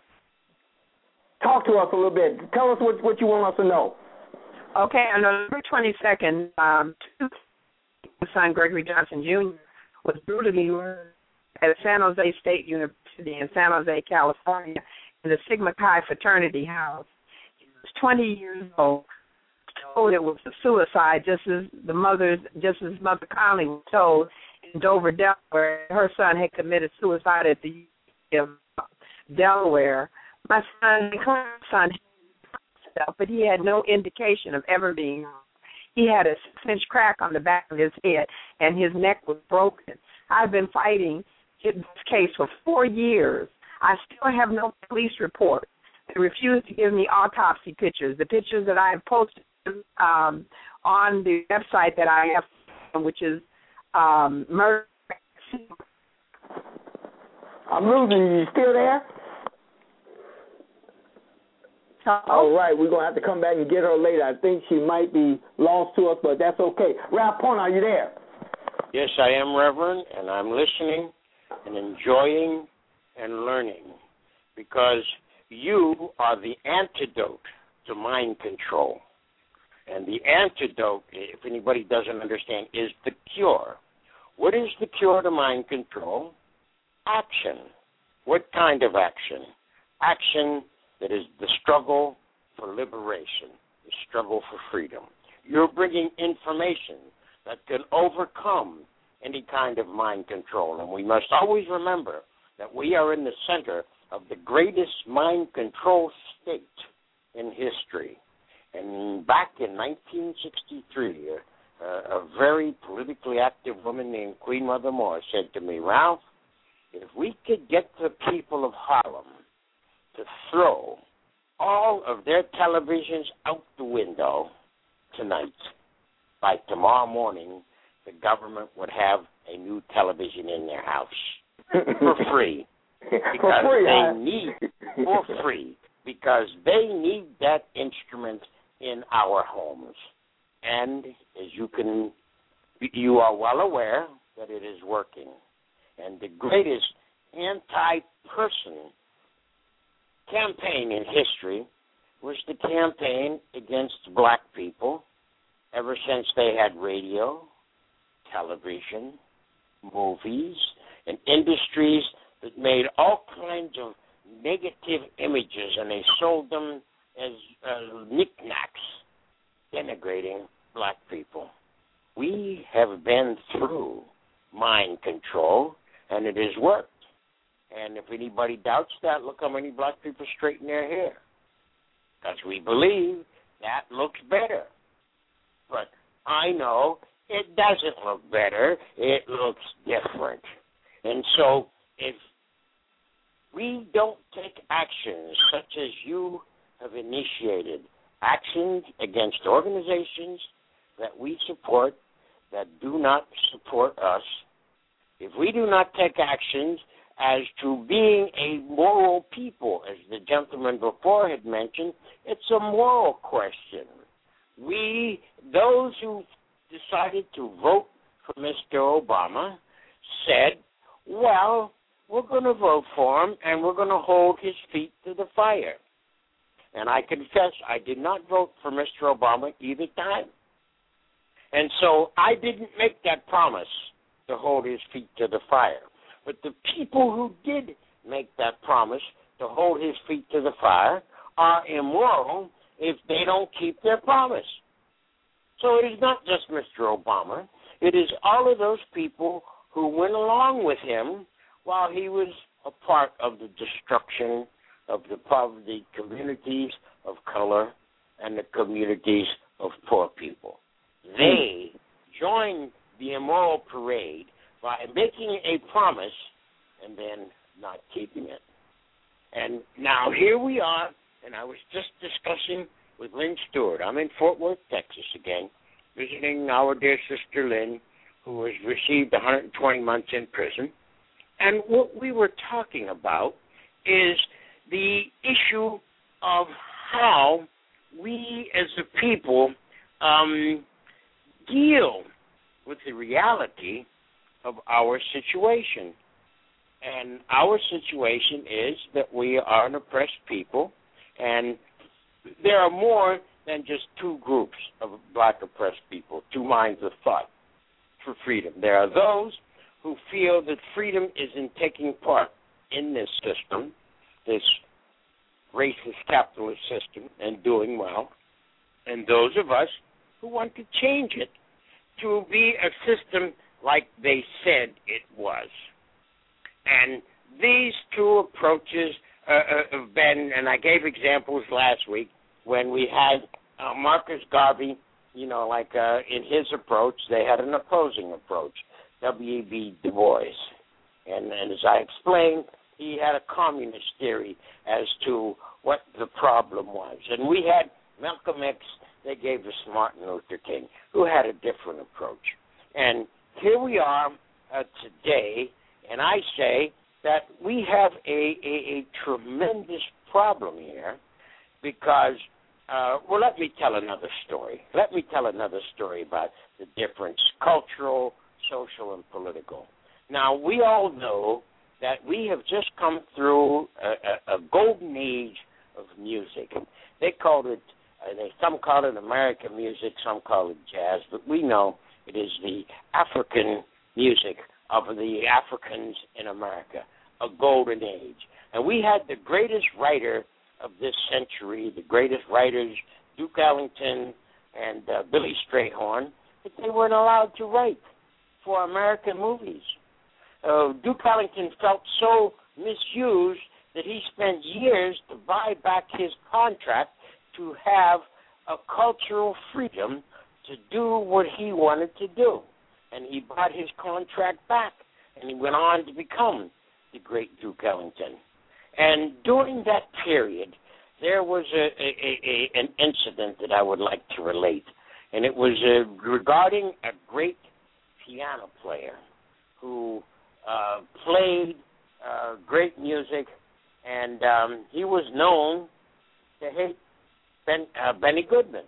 Talk to us a little bit. Tell us what, what you want us to know. Okay, on November twenty-second, um, my son Gregory Johnson Junior was brutally murdered at San Jose State University in San Jose, California, in the Sigma Chi fraternity house. He was twenty years old. Told it was a suicide, just as the mother's, just as Mother Conley was told in Dover, Delaware. Her son had committed suicide at the University of Delaware. My son, my son, but he had no indication of ever being. He had a six-inch crack on the back of his head, and his neck was broken. I've been fighting this case for four years. I still have no police report. They refuse to give me autopsy pictures. The pictures that I have posted um, on the website that I have, which is um, murder. I'm losing you. You still there? Hello? All right, we're going to have to come back and get her later. I think she might be lost to us, but that's okay. Ralph Point, are you there? Yes, I am, Reverend, and I'm listening and enjoying and learning because you are the antidote to mind control. And the antidote, if anybody doesn't understand, is the cure. What is the cure to mind control? Action. What kind of action? Action that is the struggle for liberation, the struggle for freedom. You're bringing information that can overcome any kind of mind control. And we must always remember that we are in the center of the greatest mind control state in history. And back in nineteen sixty-three, uh, a very politically active woman named Queen Mother Moore said to me, Ralph, if we could get the people of Harlem to throw all of their televisions out the window tonight, by tomorrow morning, the government would have a new television in their house for free. Because for free, they huh? need, for free, because they need that instrument in our homes. And as you can, you are well aware that it is working. And the greatest anti-person campaign in history was the campaign against black people ever since they had radio, television, movies, and industries that made all kinds of negative images, and they sold them as uh, knickknacks, denigrating black people. We have been through mind control, and it has worked. And if anybody doubts that, look how many black people straighten their hair. Because we believe that looks better. But I know it doesn't look better. It looks different. And so if we don't take actions such as you have initiated, actions against organizations that we support that do not support us, if we do not take actions as to being a moral people, as the gentleman before had mentioned, it's a moral question. We, those who decided to vote for Mister Obama, said, well, we're going to vote for him and we're going to hold his feet to the fire. And I confess I did not vote for Mister Obama either time. And so I didn't make that promise to hold his feet to the fire. But the people who did make that promise to hold his feet to the fire are immoral if they don't keep their promise. So it is not just Mister Obama. It is all of those people who went along with him while he was a part of the destruction of the poverty communities of color and the communities of poor people. They joined the immoral parade by making a promise and then not keeping it. And now here we are, and I was just discussing with Lynn Stewart. I'm in Fort Worth, Texas again, visiting our dear sister Lynn, who has received one hundred twenty months in prison. And what we were talking about is the issue of how we as a people um, deal with the reality of our situation. And our situation is that we are an oppressed people, and there are more than just two groups of black oppressed people, two minds of thought for freedom. There are those who feel that freedom is in taking part in this system, this racist capitalist system and doing well, and those of us who want to change it to be a system like they said it was. And these two approaches uh, uh, have been, and I gave examples last week when we had uh, Marcus Garvey, you know, like uh, in his approach, they had an opposing approach, W E B Du Bois. And, and as I explained, he had a communist theory as to what the problem was. And we had Malcolm X, they gave us Martin Luther King, who had a different approach. And here we are uh, today, and I say that we have a, a, a tremendous problem here because, uh, well, let me tell another story. Let me tell another story about the difference, cultural, social, and political. Now, we all know that we have just come through a, a, a golden age of music. They called it, uh, they, some call it American music, some call it jazz, but we know it is the African music of the Africans in America, a golden age. And we had the greatest writer of this century, the greatest writers, Duke Ellington and uh, Billy Strayhorn, but they weren't allowed to write for American movies. Uh, Duke Ellington felt so misused that he spent years to buy back his contract to have a cultural freedom to do what he wanted to do. And he bought his contract back, and he went on to become the great Duke Ellington. And during that period, there was a, a, a, an incident that I would like to relate, and it was uh, regarding a great piano player who uh, played uh, great music, and um, he was known to hate ben, uh, Benny Goodman.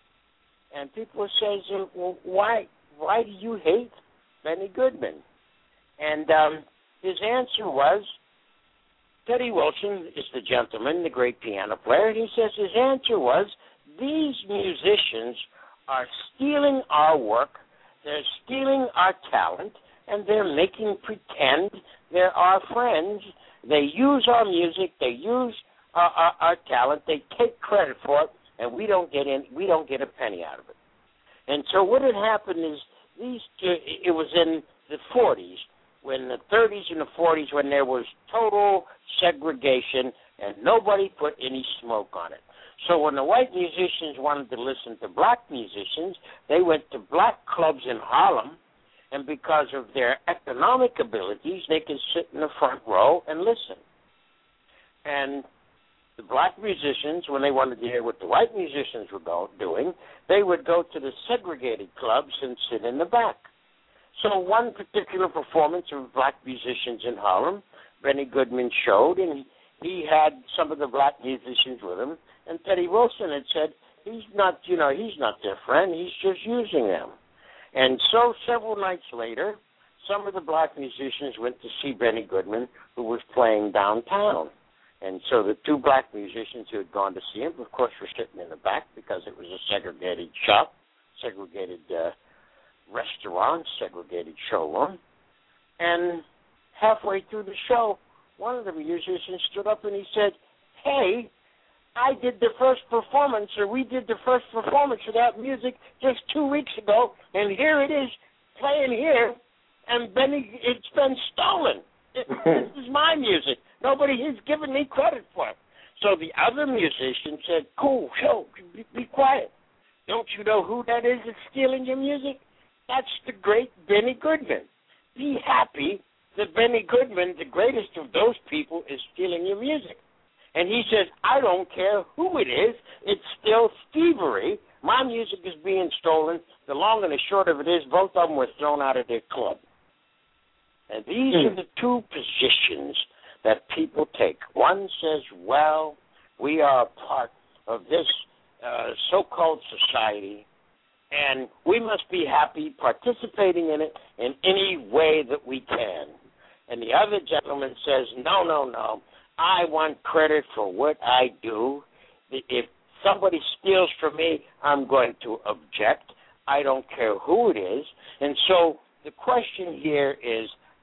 And people say, well, why, why do you hate Benny Goodman? And um, his answer was, Teddy Wilson is the gentleman, the great piano player, and he says his answer was, these musicians are stealing our work, they're stealing our talent, and they're making pretend they're our friends. They use our music, they use our, our, our talent, they take credit for it, and we don't get in. We don't get a penny out of it. And so what had happened is these two, it was in the forties, when the thirties and the forties, when there was total segregation and nobody put any smoke on it. So when the white musicians wanted to listen to black musicians, they went to black clubs in Harlem, and because of their economic abilities, they could sit in the front row and listen. And the black musicians, when they wanted to hear what the white musicians were go- doing, they would go to the segregated clubs and sit in the back. So one particular performance of black musicians in Harlem, Benny Goodman showed, and he had some of the black musicians with him, and Teddy Wilson had said, he's not, you know, he's not their friend, he's just using them. And so several nights later, some of the black musicians went to see Benny Goodman, who was playing downtown. And so the two black musicians who had gone to see him, of course, were sitting in the back because it was a segregated shop, segregated uh, restaurant, segregated showroom. And halfway through the show, one of the musicians stood up and he said, hey, I did the first performance, or we did the first performance of that music just two weeks ago, and here it is playing here, and Benny, it's been stolen. It, this is my music. Nobody has given me credit for it. So the other musician said, cool, show, be, be quiet. Don't you know who that is that's stealing your music? That's the great Benny Goodman. Be happy that Benny Goodman, the greatest of those people, is stealing your music. And he says, I don't care who it is. It's still thievery. My music is being stolen. The long and the short of it is both of them were thrown out of their club. And these mm. are the two positions that people take. One says, well, we are a part of this uh, so-called society, and we must be happy participating in it in any way that we can. And the other gentleman says, no, no, no. I want credit for what I do. If somebody steals from me, I'm going to object. I don't care who it is. And so the question here is,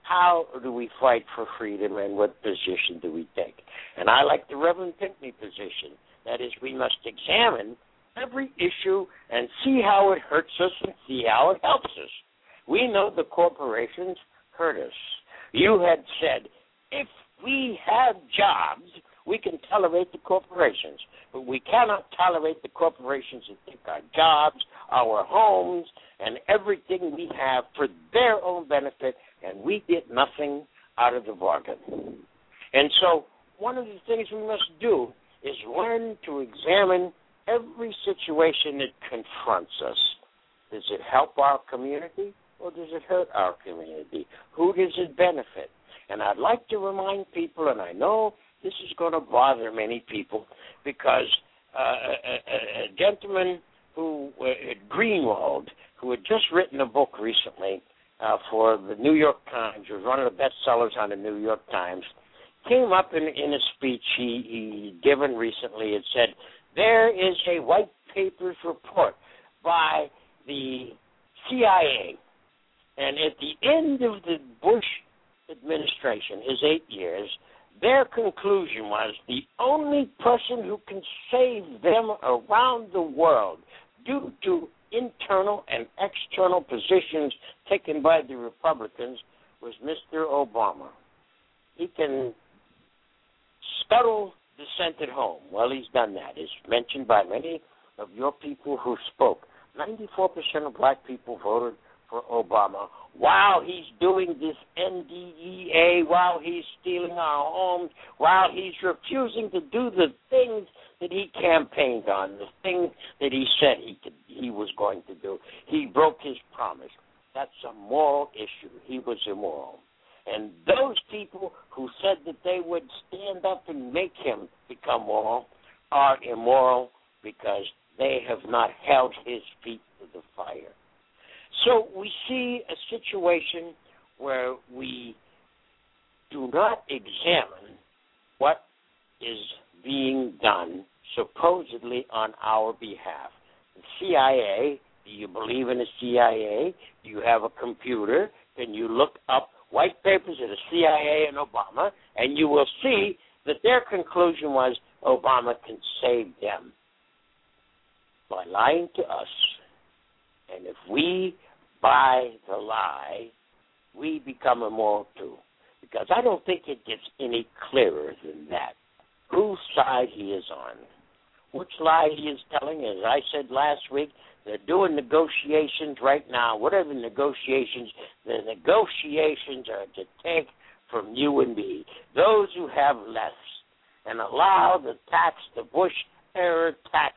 how do we fight for freedom and what position do we take? And I like the Reverend Pinckney position. That is, we must examine every issue and see how it hurts us and see how it helps us. We know the corporations hurt us. You had said, if we have jobs, we can tolerate the corporations, but we cannot tolerate the corporations that take our jobs, our homes, and everything we have for their own benefit, and we get nothing out of the bargain. And so one of the things we must do is learn to examine every situation that confronts us. Does it help our community or does it hurt our community? Who does it benefit? And I'd like to remind people, and I know this is going to bother many people, because uh, a, a, a gentleman who, uh, Greenwald, who had just written a book recently uh, for the New York Times, was one of the bestsellers on the New York Times, came up in, in a speech he, he given recently and said, there is a white papers report by the C I A, and at the end of the Bush administration, his eight years, their conclusion was the only person who can save them around the world due to internal and external positions taken by the Republicans was Mister Obama. He can scuttle the Senate at home. Well, he's done that. It's mentioned by many of your people who spoke. ninety-four percent of black people voted for Obama while he's doing this N D E A, while he's stealing our homes, while he's refusing to do the things that he campaigned on, the things that he said he could, he was going to do. He broke his promise. That's a moral issue. He was immoral. And those people who said that they would stand up and make him become moral are immoral because they have not held his feet to the fire. So we see a situation where we do not examine what is being done supposedly on our behalf. The C I A, do you believe in the C I A? Do you have a computer? Can you look up white papers of the C I A and Obama, and you will see that their conclusion was Obama can save them by lying to us. And if we buy the lie, we become immoral too. Because I don't think it gets any clearer than that. Whose side he is on. Which lie he is telling. As I said last week, they're doing negotiations right now. Whatever negotiations, the negotiations are to take from you and me, those who have less, and allow the tax, the Bush-era tax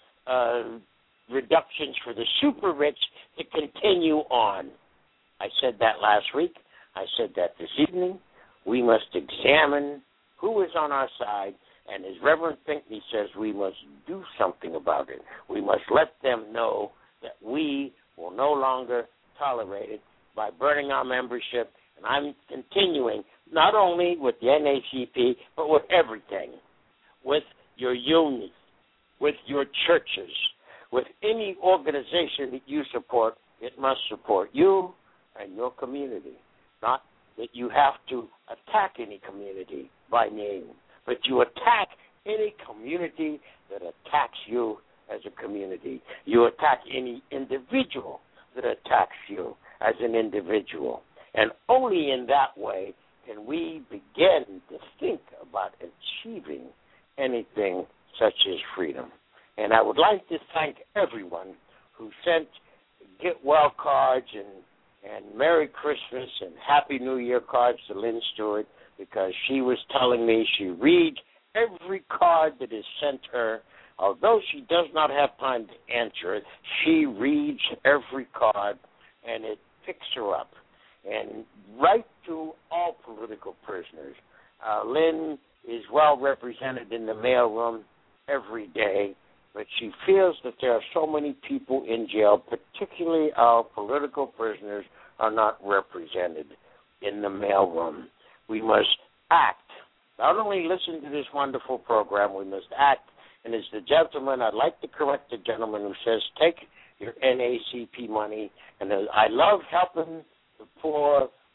uh, reductions for the super rich to continue on. I said that last week. I said that this evening. We must examine who is on our side, and as Reverend Pinckney says, we must do something about it. We must let them know that we will no longer tolerate it by burning our membership. And I'm continuing not only with the N A C P, but with everything, with your unions, with your churches, with any organization that you support. It must support you and your community, not that you have to attack any community by name, but you attack any community that attacks you as a community. You attack any individual that attacks you as an individual. And only in that way can we begin to think about achieving anything such as freedom. And I would like to thank everyone who sent get well cards and, and Merry Christmas and Happy New Year cards to Lynn Stewart, because she was telling me she reads every card that is sent her. Although she does not have time to answer it, she reads every card, and it picks her up. And right to all political prisoners, uh, Lynn is well represented in the mailroom every day, but she feels that there are so many people in jail, particularly our political prisoners, are not represented in the mailroom. We must act. Not only listen to this wonderful program, we must act. And as the gentleman, I'd like to correct the gentleman who says, take your N A C P money. And I love helping the poor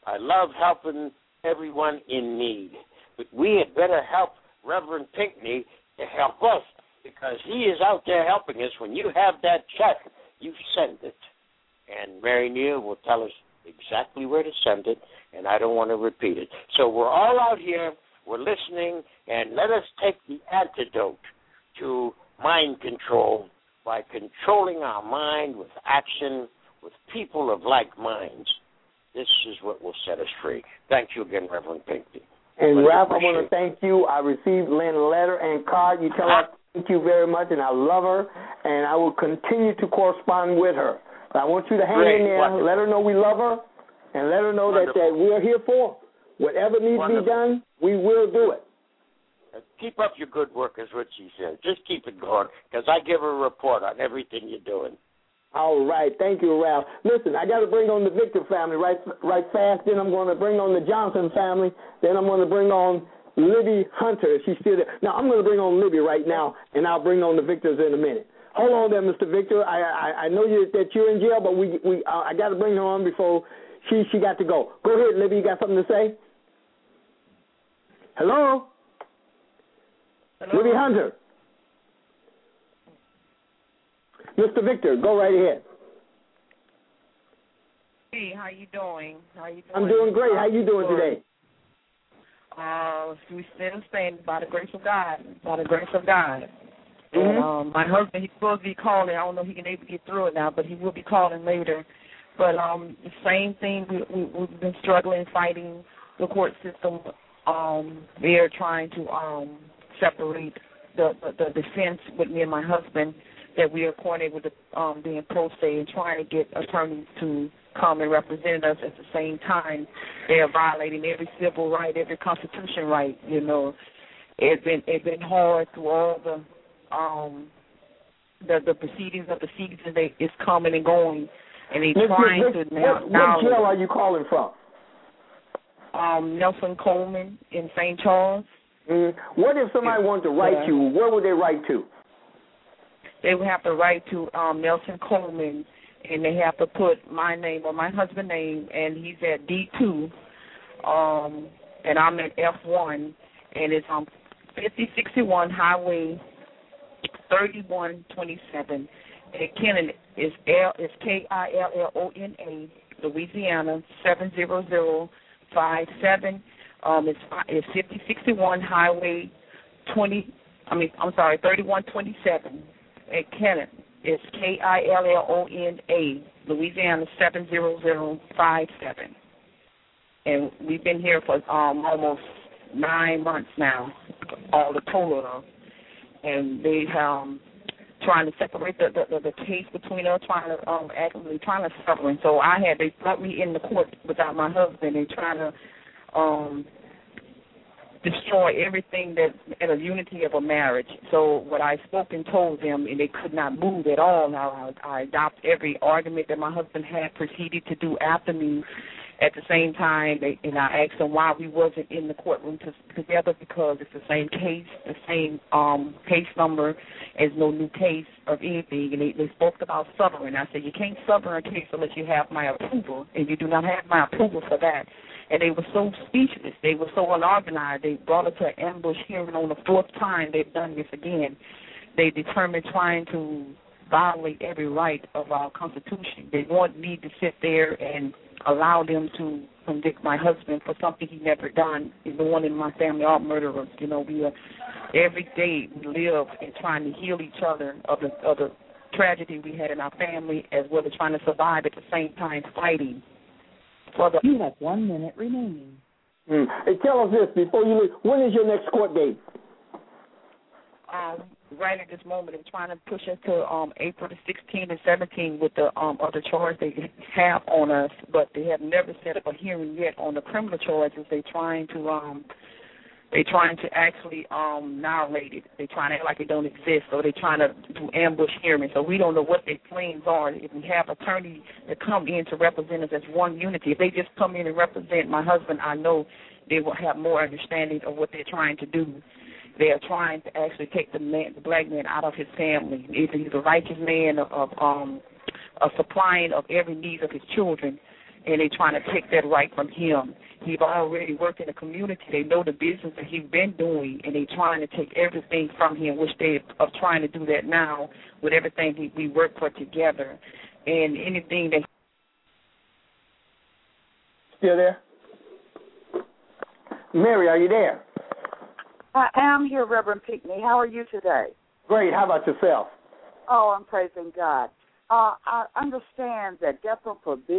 I love helping everyone in need. But we had better help Reverend Pinckney to help us, because he is out there helping us. When you have that check, you send it. And Mary Neal will tell us exactly where to send it, and I don't want to repeat it. So we're all out here, we're listening, and let us take the antidote to mind control by controlling our mind with action, with people of like minds. This is what will set us free. Thank you again, Reverend Pinckney. And Ralph, I want to thank you. I received Lynn's letter and card. You tell her thank you very much, and I love her, and I will continue to correspond with her. But I want you to hang Great. in there, Wonderful. let her know we love her, and let her know that, that we're here for her. Whatever needs Wonderful. to be done, we will do it. Keep up your good work, is what she said. Just keep it going, because I give her a report on everything you're doing. All right. Thank you, Ralph. Listen, I got to bring on the Victor family right right fast. Then I'm going to bring on the Johnson family. Then I'm going to bring on Libby Hunter. She's still there. Now, I'm going to bring on Libby right now, and I'll bring on the Victors in a minute. Hold on there, Mister Victor. I I, I know you, that you're in jail, but we we uh, I got to bring her on before she, she got to go. Go ahead, Libby. You got something to say? Hello? Hello? Libby Hunter. Mister Victor, go right ahead. Hey, how you doing? How you doing? I'm doing great. How you doing today? Uh, we still staying by the grace of God. By the grace of God. Mm-hmm. And um, my husband, he's supposed to be calling. I don't know if he can able to get through it now, but he will be calling later. But um, the same thing. We, we, we've been struggling, fighting the court system. Um, they're trying to um, separate the, the the defense with me and my husband. That we are coordinated with the, um, being pro se and trying to get attorneys to come and represent us at the same time. They are violating every civil right, every constitution right. You know, it's been it's been hard through all the um, the the proceedings of the season. They it's coming and going, and they're trying what, to now. What, now what jail are you calling from? Um, Nelson Coleman in Saint Charles. Mm. What if somebody wanted to write yeah. you? Where would they write to? They would have to write to um, Nelson Coleman, and they have to put my name or my husband's name, and he's at D two, um, and I'm at F one, and it's on fifty sixty-one Highway thirty-one twenty-seven. And Kennon is L is K I L L O N A, Louisiana seven zero zero five seven. Um, it's it's fifty sixty-one Highway twenty. I mean, I'm sorry, thirty-one twenty-seven. At Kennon. It's K I L L O N A, Louisiana seven zero zero five seven. And we've been here for um, almost nine months now, all the total of. And they um trying to separate the, the, the, the case between us, trying to um actually trying to separate. And so I had they brought me in the court without my husband and trying to um destroy everything that in a unity of a marriage. So what I spoke and told them, and they could not move at all. Now I, I adopt every argument that my husband had proceeded to do after me. At the same time, they, and I asked them why we wasn't in the courtroom to, together, because it's the same case, the same um, case number, as no new case of anything. And they, they spoke about suffering. I said, you can't suffer a case unless you have my approval, and you do not have my approval for that. And they were so speechless. They were so unorganized. They brought it to an ambush hearing on the fourth time they've done this again. They determined trying to violate every right of our Constitution. They want me to sit there and allow them to convict my husband for something he never done. The one in my family are murderers. You know, we are, every day we live in trying to heal each other of the, of the tragedy we had in our family, as well as trying to survive at the same time fighting. For the you have one minute remaining. Mm. Hey, tell us this before you leave. When is your next court date? Um, right at this moment, they're trying to push us to um, April the sixteenth and seventeenth with the um, other charge they have on us, but they have never set up a hearing yet on the criminal charges. They're trying to um, they're trying to actually um, narrate it. They're trying to act like it don't exist, so they're trying to do ambush hearings. So we don't know what their plans are. If we have attorneys that come in to represent us as one unity, if they just come in and represent my husband, I know they will have more understanding of what they're trying to do. They are trying to actually take the man, the black man, out of his family. Either he's a righteous man of, of um, a supplying of every need of his children. and they're trying to take that right from him. He's already worked in the community. They know the business that he's been doing, and they're trying to take everything from him, which they are trying to do that now with everything we, we work for together. And anything that... Still there? Mary, are you there? I am here, Reverend Pinckney. How are you today? Great. How about yourself? Oh, I'm praising God. Uh, I understand that Depo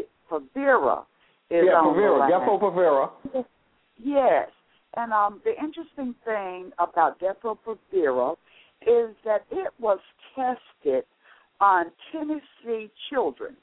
Provera is yeah, on Provera, the line. Depo Provera. Yes. And um, the interesting thing about Depo Provera is that it was tested on Tennessee children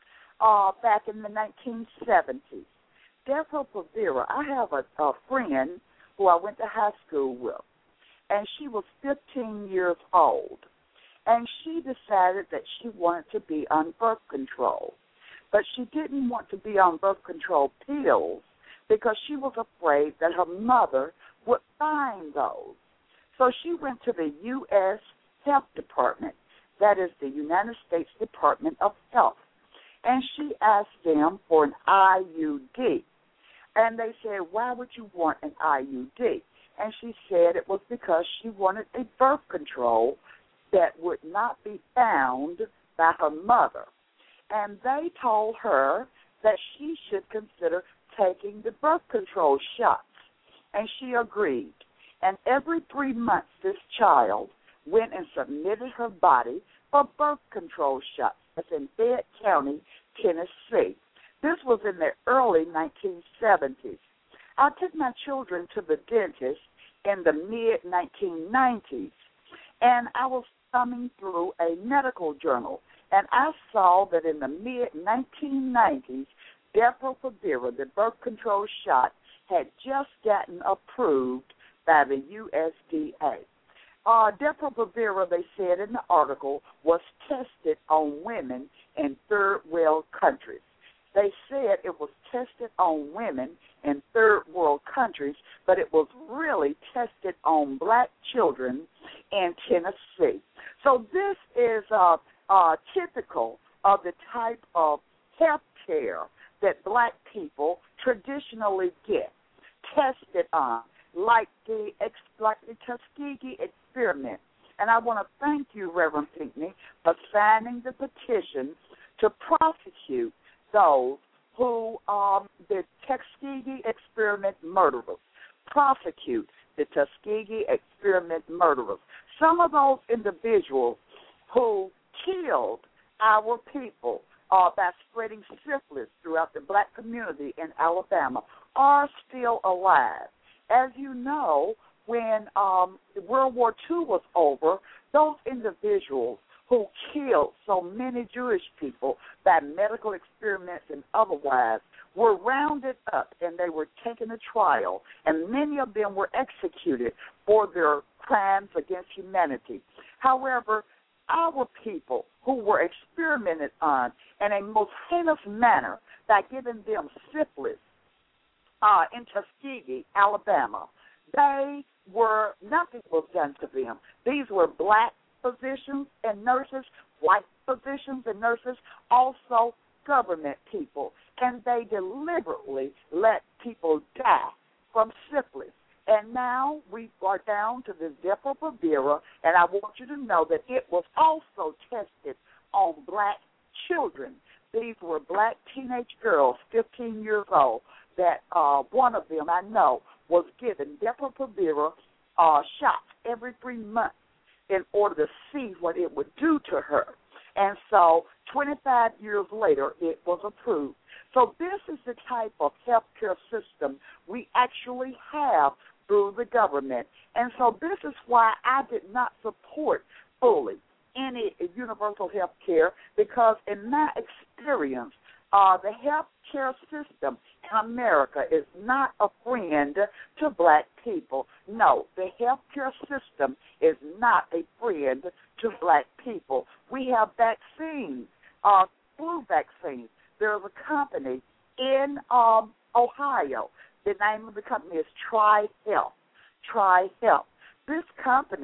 uh, back in the nineteen seventies. Depo Provera, I have a, a friend who I went to high school with, and she was fifteen years old. And she decided that she wanted to be on birth control. But she didn't want to be on birth control pills because she was afraid that her mother would find those. So she went to the U S Health Department, that is the United States Department of Health, and she asked them for an I U D. And they said, why would you want an I U D? And she said it was because she wanted a birth control that would not be found by her mother. And they told her that she should consider taking the birth control shots. And she agreed. And every three months, this child went and submitted her body for birth control shots. That's in Fayette County, Tennessee. This was in the early nineteen seventies. I took my children to the dentist in the mid nineteen nineties, and I was thumbing through a medical journal, and I saw that in the mid nineteen nineties, Depo Provera, the birth control shot, had just gotten approved by the U S D A. Uh, Depo Provera, they said in the article, was tested on women in third world countries. They said it was tested on women in third world countries, but it was really tested on black children in Tennessee. So this is uh, uh, typical of the type of health care that black people traditionally get tested on, like the, like the Tuskegee experiment. And I want to thank you, Reverend Pinckney, for signing the petition to prosecute those who um, the Tuskegee experiment murderers, prosecute the Tuskegee experiment murderers. Some of those individuals who killed our people uh, by spreading syphilis throughout the black community in Alabama are still alive. As you know, when um, World War Two was over, those individuals who killed so many Jewish people by medical experiments and otherwise were rounded up and they were taken to trial, and many of them were executed for their crimes against humanity. However, our people who were experimented on in a most heinous manner by giving them syphilis uh, in Tuskegee, Alabama, they were, nothing was done to them. These were black physicians and nurses, white physicians and nurses, also government people, and they deliberately let people die from syphilis. And now we are down to this Depo Provera, and I want you to know that it was also tested on black children. These were black teenage girls, fifteen years old, that uh, one of them I know was given Depo Provera uh, shots every three months in order to see what it would do to her. And so twenty-five years later, it was approved. So this is the type of health care system we actually have through the government. And so this is why I did not support fully any universal health care, because in my experience, uh, the health care system in America is not a friend to black people. No, the health care system is not a friend to black people. We have vaccines, uh, flu vaccines. There's a company in um, Ohio. The name of the company is Tri-Health. Tri-Health. This company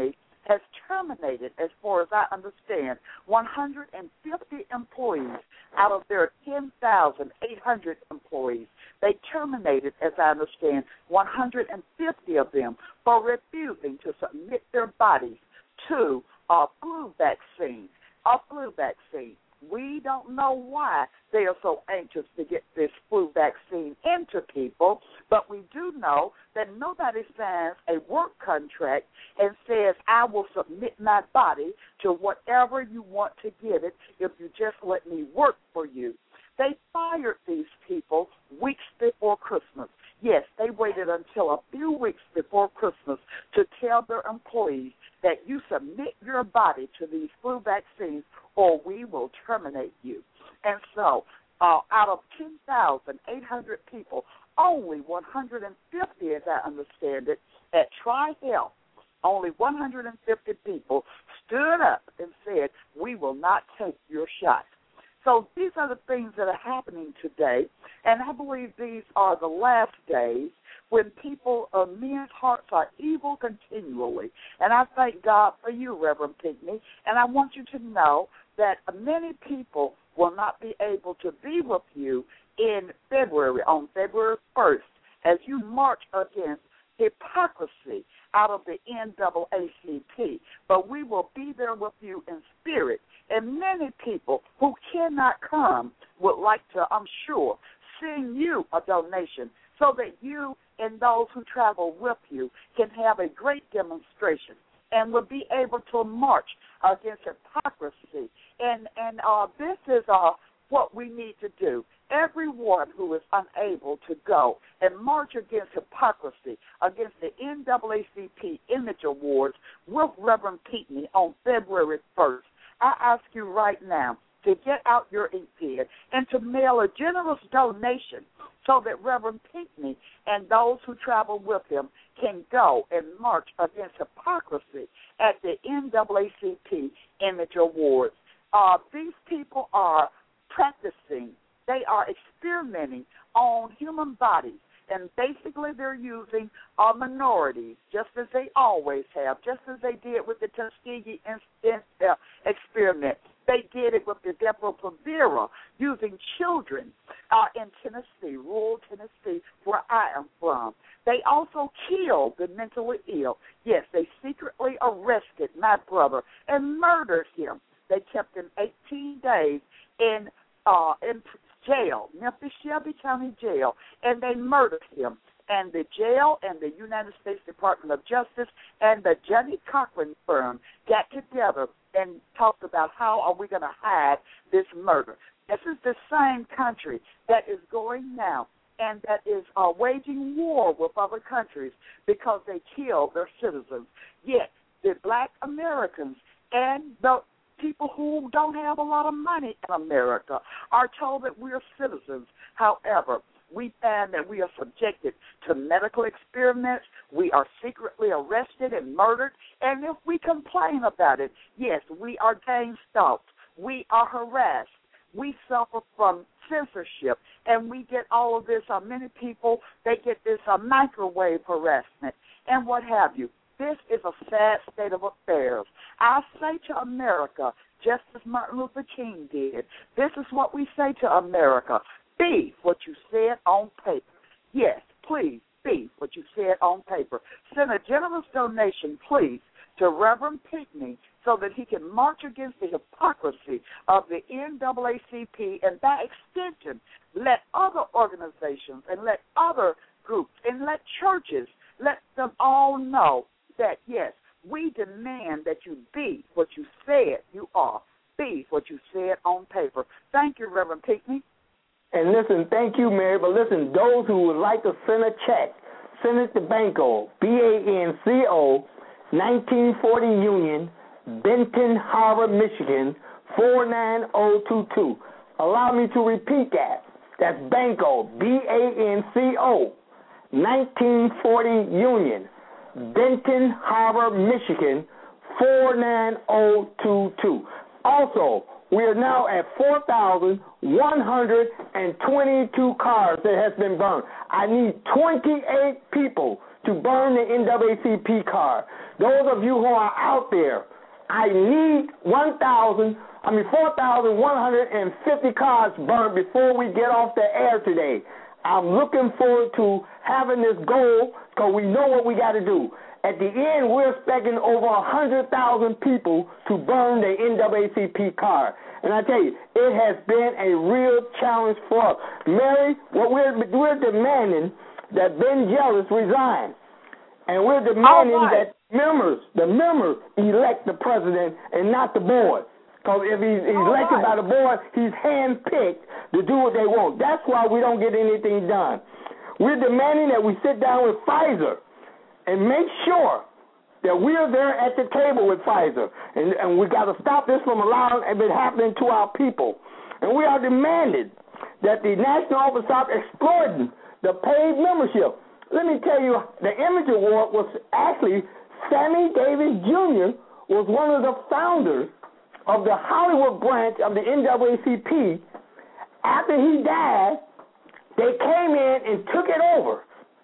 has terminated, as far as I understand, one hundred fifty employees out of their ten thousand eight hundred employees. They terminated, as I understand, one hundred fifty of them for refusing to submit their bodies to a flu vaccine. A flu vaccine. We don't know why they are so anxious to get this flu vaccine into people, but we do know that nobody signs a work contract and says, I will submit my body to whatever you want to give it if you just let me work for you. They fired these people weeks before Christmas. Yes, they waited until a few weeks before Christmas to tell their employees that you submit your body to these flu vaccines or we will terminate you. And so uh, out of ten thousand eight hundred people, only one hundred fifty, as I understand it, at Tri-Health, only one hundred fifty people stood up and said, we will not take your shot. So these are the things that are happening today, and I believe these are the last days when people, uh, men's hearts are evil continually. And I thank God for you, Reverend Pinckney, and I want you to know that many people will not be able to be with you in February, on February first, as you march against hypocrisy out of the N double A C P. But we will be there with you in spirit. And many people who cannot come would like to, I'm sure, send you a donation so that you and those who travel with you can have a great demonstration and will be able to march against hypocrisy. And and uh, this is uh, what we need to do. Everyone who is unable to go and march against hypocrisy, against the N double A C P Image Awards with Reverend Pinckney on February first, I ask you right now to get out your ink pen and to mail a generous donation so that Reverend Pinckney and those who travel with him can go and march against hypocrisy at the N double A C P Image Awards. Uh, these people are practicing, they are experimenting on human bodies, and basically they're using uh, minorities, just as they always have, just as they did with the Tuskegee in, in, uh, experiment. They did it with the Depo-Provera, using children uh, in Tennessee, rural Tennessee, where I am from. They also killed the mentally ill. Yes, they secretly arrested my brother and murdered him. They kept him eighteen days in uh, in jail, Memphis Shelby County Jail, and they murdered him. And the jail and the United States Department of Justice and the Johnny Cochran firm got together and talked about how are we going to hide this murder. This is the same country that is going now and that is uh, waging war with other countries because they kill their citizens. Yet the black Americans and the people who don't have a lot of money in America are told that we're citizens. However, we find that we are subjected to medical experiments. We are secretly arrested and murdered. And if we complain about it, yes, we are gang stalked. We are harassed. We suffer from censorship. And we get all of this, uh, many people, they get this uh, microwave harassment and what have you. This is a sad state of affairs. I say to America, just as Martin Luther King did, this is what we say to America. Be what you said on paper. Yes, please be what you said on paper. Send a generous donation, please, to Reverend Pinckney so that he can march against the hypocrisy of the N double A C P and by extension let other organizations and let other groups and let churches, let them all know that, yes, we demand that you be what you said you are. Be what you said on paper. Thank you, Reverend Pinckney. And listen, thank you, Mary, but listen, those who would like to send a check, send it to Banco, B A N C O, nineteen forty Union, Benton Harbor, Michigan, four nine zero two two. Allow me to repeat that. That's Banco, B A N C O, nineteen forty Union, Benton Harbor, Michigan, four nine zero two two. Also, we are now at four thousand one hundred twenty-two cars that has been burned. I need twenty-eight people to burn the N double A C P car. those of you who are out there, I need one thousand, I mean four thousand one hundred fifty cards burned before we get off the air today. I'm looking forward to having this goal because we know what we got to do. At the end, we're expecting over one hundred thousand people to burn the N double A C P card. And I tell you, it has been a real challenge for us. Mary, what we're, we're demanding that Ben Jealous resign. And we're demanding right. that members, the members, elect the president and not the board. Because if he's elected right. by the board, he's handpicked to do what they want. That's why we don't get anything done. We're demanding that we sit down with Pfizer and make sure that we're there at the table with Pfizer. And, and we got to stop this from allowing it happening to our people. And we are demanding that the National Office stop exploiting the paid membership. Let me tell you, the Image Award was actually Sammy Davis Junior was one of the founders of the Hollywood branch of the N double A C P. After he died, they came in and took it over,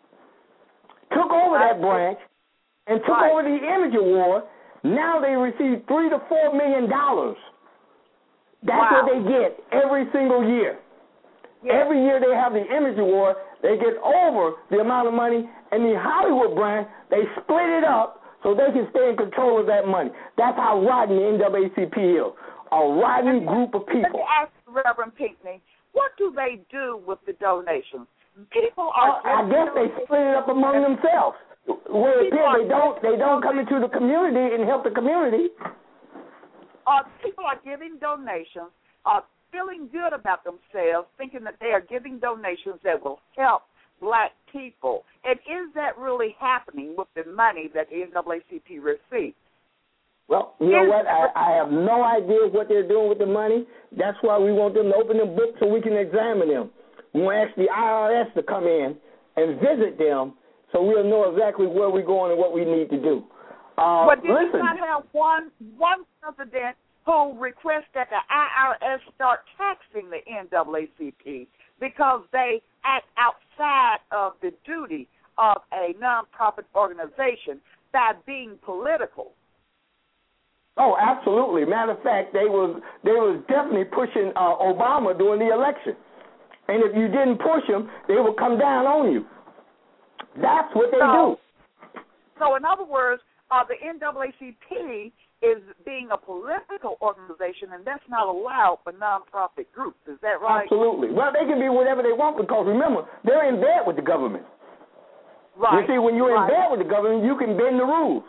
took over that branch, and took right. over the Image Award. Now they receive three to four million dollars. That's wow. what they get every single year. Yes. Every year they have the Image Award. They get over the amount of money, and the Hollywood branch, they split it up so they can stay in control of that money. That's how rotten the N double A C P is, a rotten group of people. Let me ask Reverend Pinckney, what do they do with the donations? People are. Uh, I guess they split it up among themselves. Where it appears they don't, they don't come into the community and help the community. Uh, people are giving donations. Uh, feeling good about themselves, thinking that they are giving donations that will help black people. And is that really happening with the money that the N double A C P receives? Well, you know what? I, I have no idea what they're doing with the money. That's why we want them to open the books so we can examine them. We want to ask the I R S to come in and visit them so we'll know exactly where we're going and what we need to do. Uh, but did listen, we not have one, one president who request that the I R S start taxing the N double A C P because they act outside of the duty of a nonprofit organization by being political? Oh, absolutely. Matter of fact, they was they was definitely pushing uh, Obama during the election, and if you didn't push them, they would come down on you. That's what they so, do. So, in other words, uh, the N double A C P is being a political organization, and that's not allowed for nonprofit groups. Is that right? Absolutely. Well, they can be whatever they want because, remember, they're in bed with the government. Right. You see, when you're right. in bed with the government, you can bend the rules.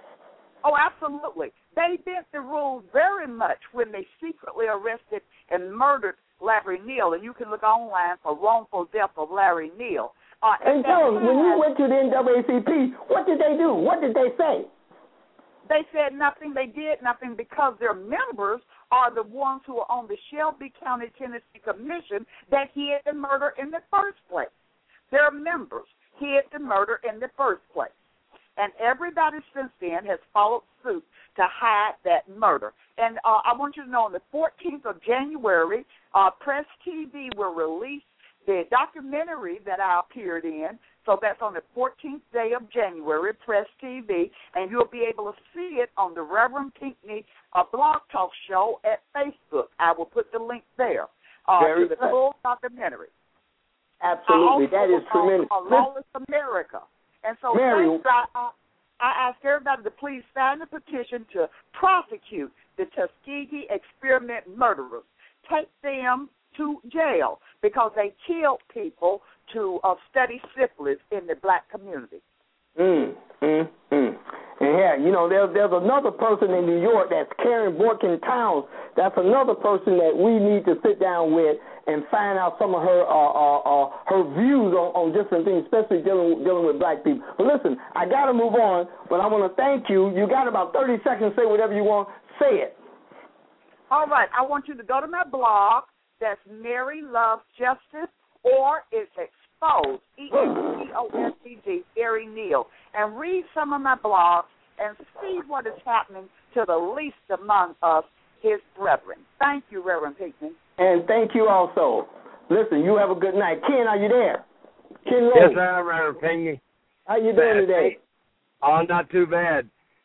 Oh, absolutely. They bent the rules very much when they secretly arrested and murdered Larry Neal, and you can look online for wrongful death of Larry Neal. Uh, and tell us, when you went to the N double A C P, what did they do? What did they say? They said nothing. They did nothing because their members are the ones who are on the Shelby County, Tennessee Commission that hid the murder in the first place. Their members hid the murder in the first place. And everybody since then has followed suit to hide that murder. And uh, I want you to know on the fourteenth of January, uh, Press T V will release the documentary that I appeared in. So that's on the fourteenth day of January, Press T V, and you'll be able to see it on the Reverend Pinckney uh, Blog Talk Show at Facebook. I will put the link there uh, to the full documentary. Absolutely, that is tremendous. Uh, Lawless America. And so Mary, I, I, I ask everybody to please sign the petition to prosecute the Tuskegee experiment murderers. Take them to jail because they killed people to uh, study syphilis in the black community. Mm, mm, mm. And yeah, you know, there's there's another person in New York that's Karen Boykin Towns. That's another person that we need to sit down with and find out some of her uh, uh, uh, her views on, on different things, especially dealing dealing with black people. But listen, I got to move on, but I want to thank you. You got about thirty seconds to say whatever you want. Say it. All right. I want you to go to my blog. That's Mary Loves Justice, or it's Exposed, E X P O S T G, Gary Neal, and read some of my blogs and see what is happening to the least among us, his brethren. Thank you, Reverend Pinckney. And thank you also. Listen, you have a good night. Ken, are you there? Ken Lowe. Yes, I am, Reverend Pinckney. How you doing today? Oh, not too bad.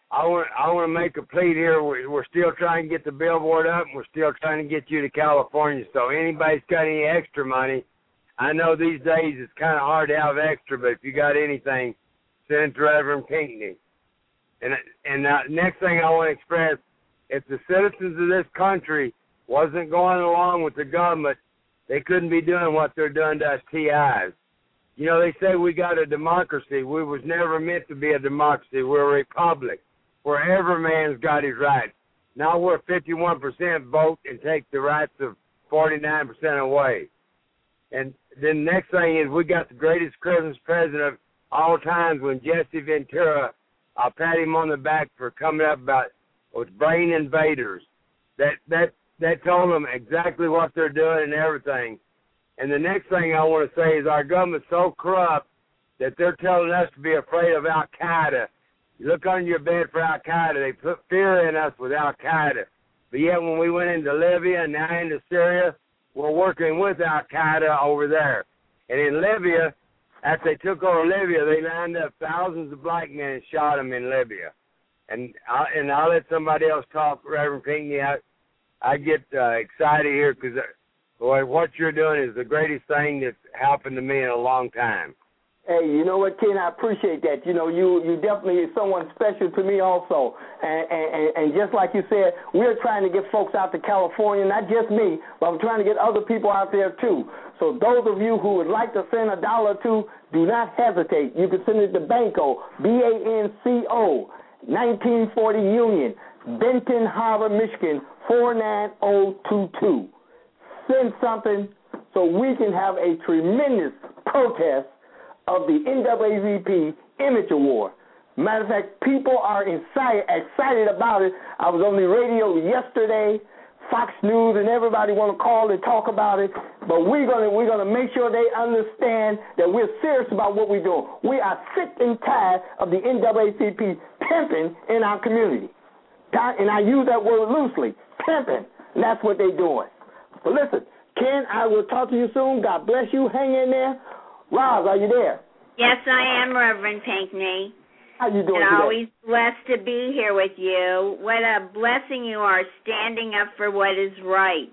I want I want to make a plea here. We're, we're still trying to get the billboard up, and we're still trying to get you to California. So anybody's got any extra money, I know these days it's kind of hard to have extra, but if you got anything, send it to Reverend Pinckney. And and the next thing I want to express, if the citizens of this country wasn't going along with the government, they couldn't be doing what they're doing to us T Is. You know, they say we got a democracy. We was never meant to be a democracy. We're a republic where every man's got his rights. Now we're fifty-one percent vote and take the rights of forty-nine percent away. And then the next thing is we got the greatest Christmas present of all times when Jesse Ventura, I'll pat him on the back for coming up about with brain invaders. That that that told them exactly what they're doing and everything. And the next thing I want to say is our government's so corrupt that they're telling us to be afraid of Al-Qaeda. You look under your bed for Al-Qaeda. They put fear in us with Al-Qaeda. But yet when we went into Libya and now into Syria, we're working with Al-Qaeda over there. And in Libya, after they took over Libya, they lined up thousands of black men and shot them in Libya. And, I, and I'll let somebody else talk, Reverend Pinckney. I, I get uh, excited here because boy, what you're doing is the greatest thing that's happened to me in a long time. Hey, you know what, Ken? I appreciate that. You know, you you definitely is someone special to me also. And, and, and just like you said, we're trying to get folks out to California, not just me, but I'm trying to get other people out there too. So those of you who would like to send a dollar or two, do not hesitate. You can send it to Banco, B A N C O, nineteen forty Union, Benton Harbor, Michigan, four nine zero two two. Send something so we can have a tremendous protest of the N double A C P Image Award. Matter of fact, people are excited, excited about it. I was on the radio yesterday, Fox News, and everybody want to call and talk about it. But we're gonna we're gonna make sure they understand that we're serious about what we're doing. We are sick and tired of the N double A C P pimping in our community, and I use that word loosely, pimping. And that's what they're doing. But listen, Ken, I will talk to you soon. God bless you. Hang in there. Roz, are you there? Yes, I am, Reverend Pinckney. How you doing and today? Always blessed to be here with you. What a blessing you are, standing up for what is right.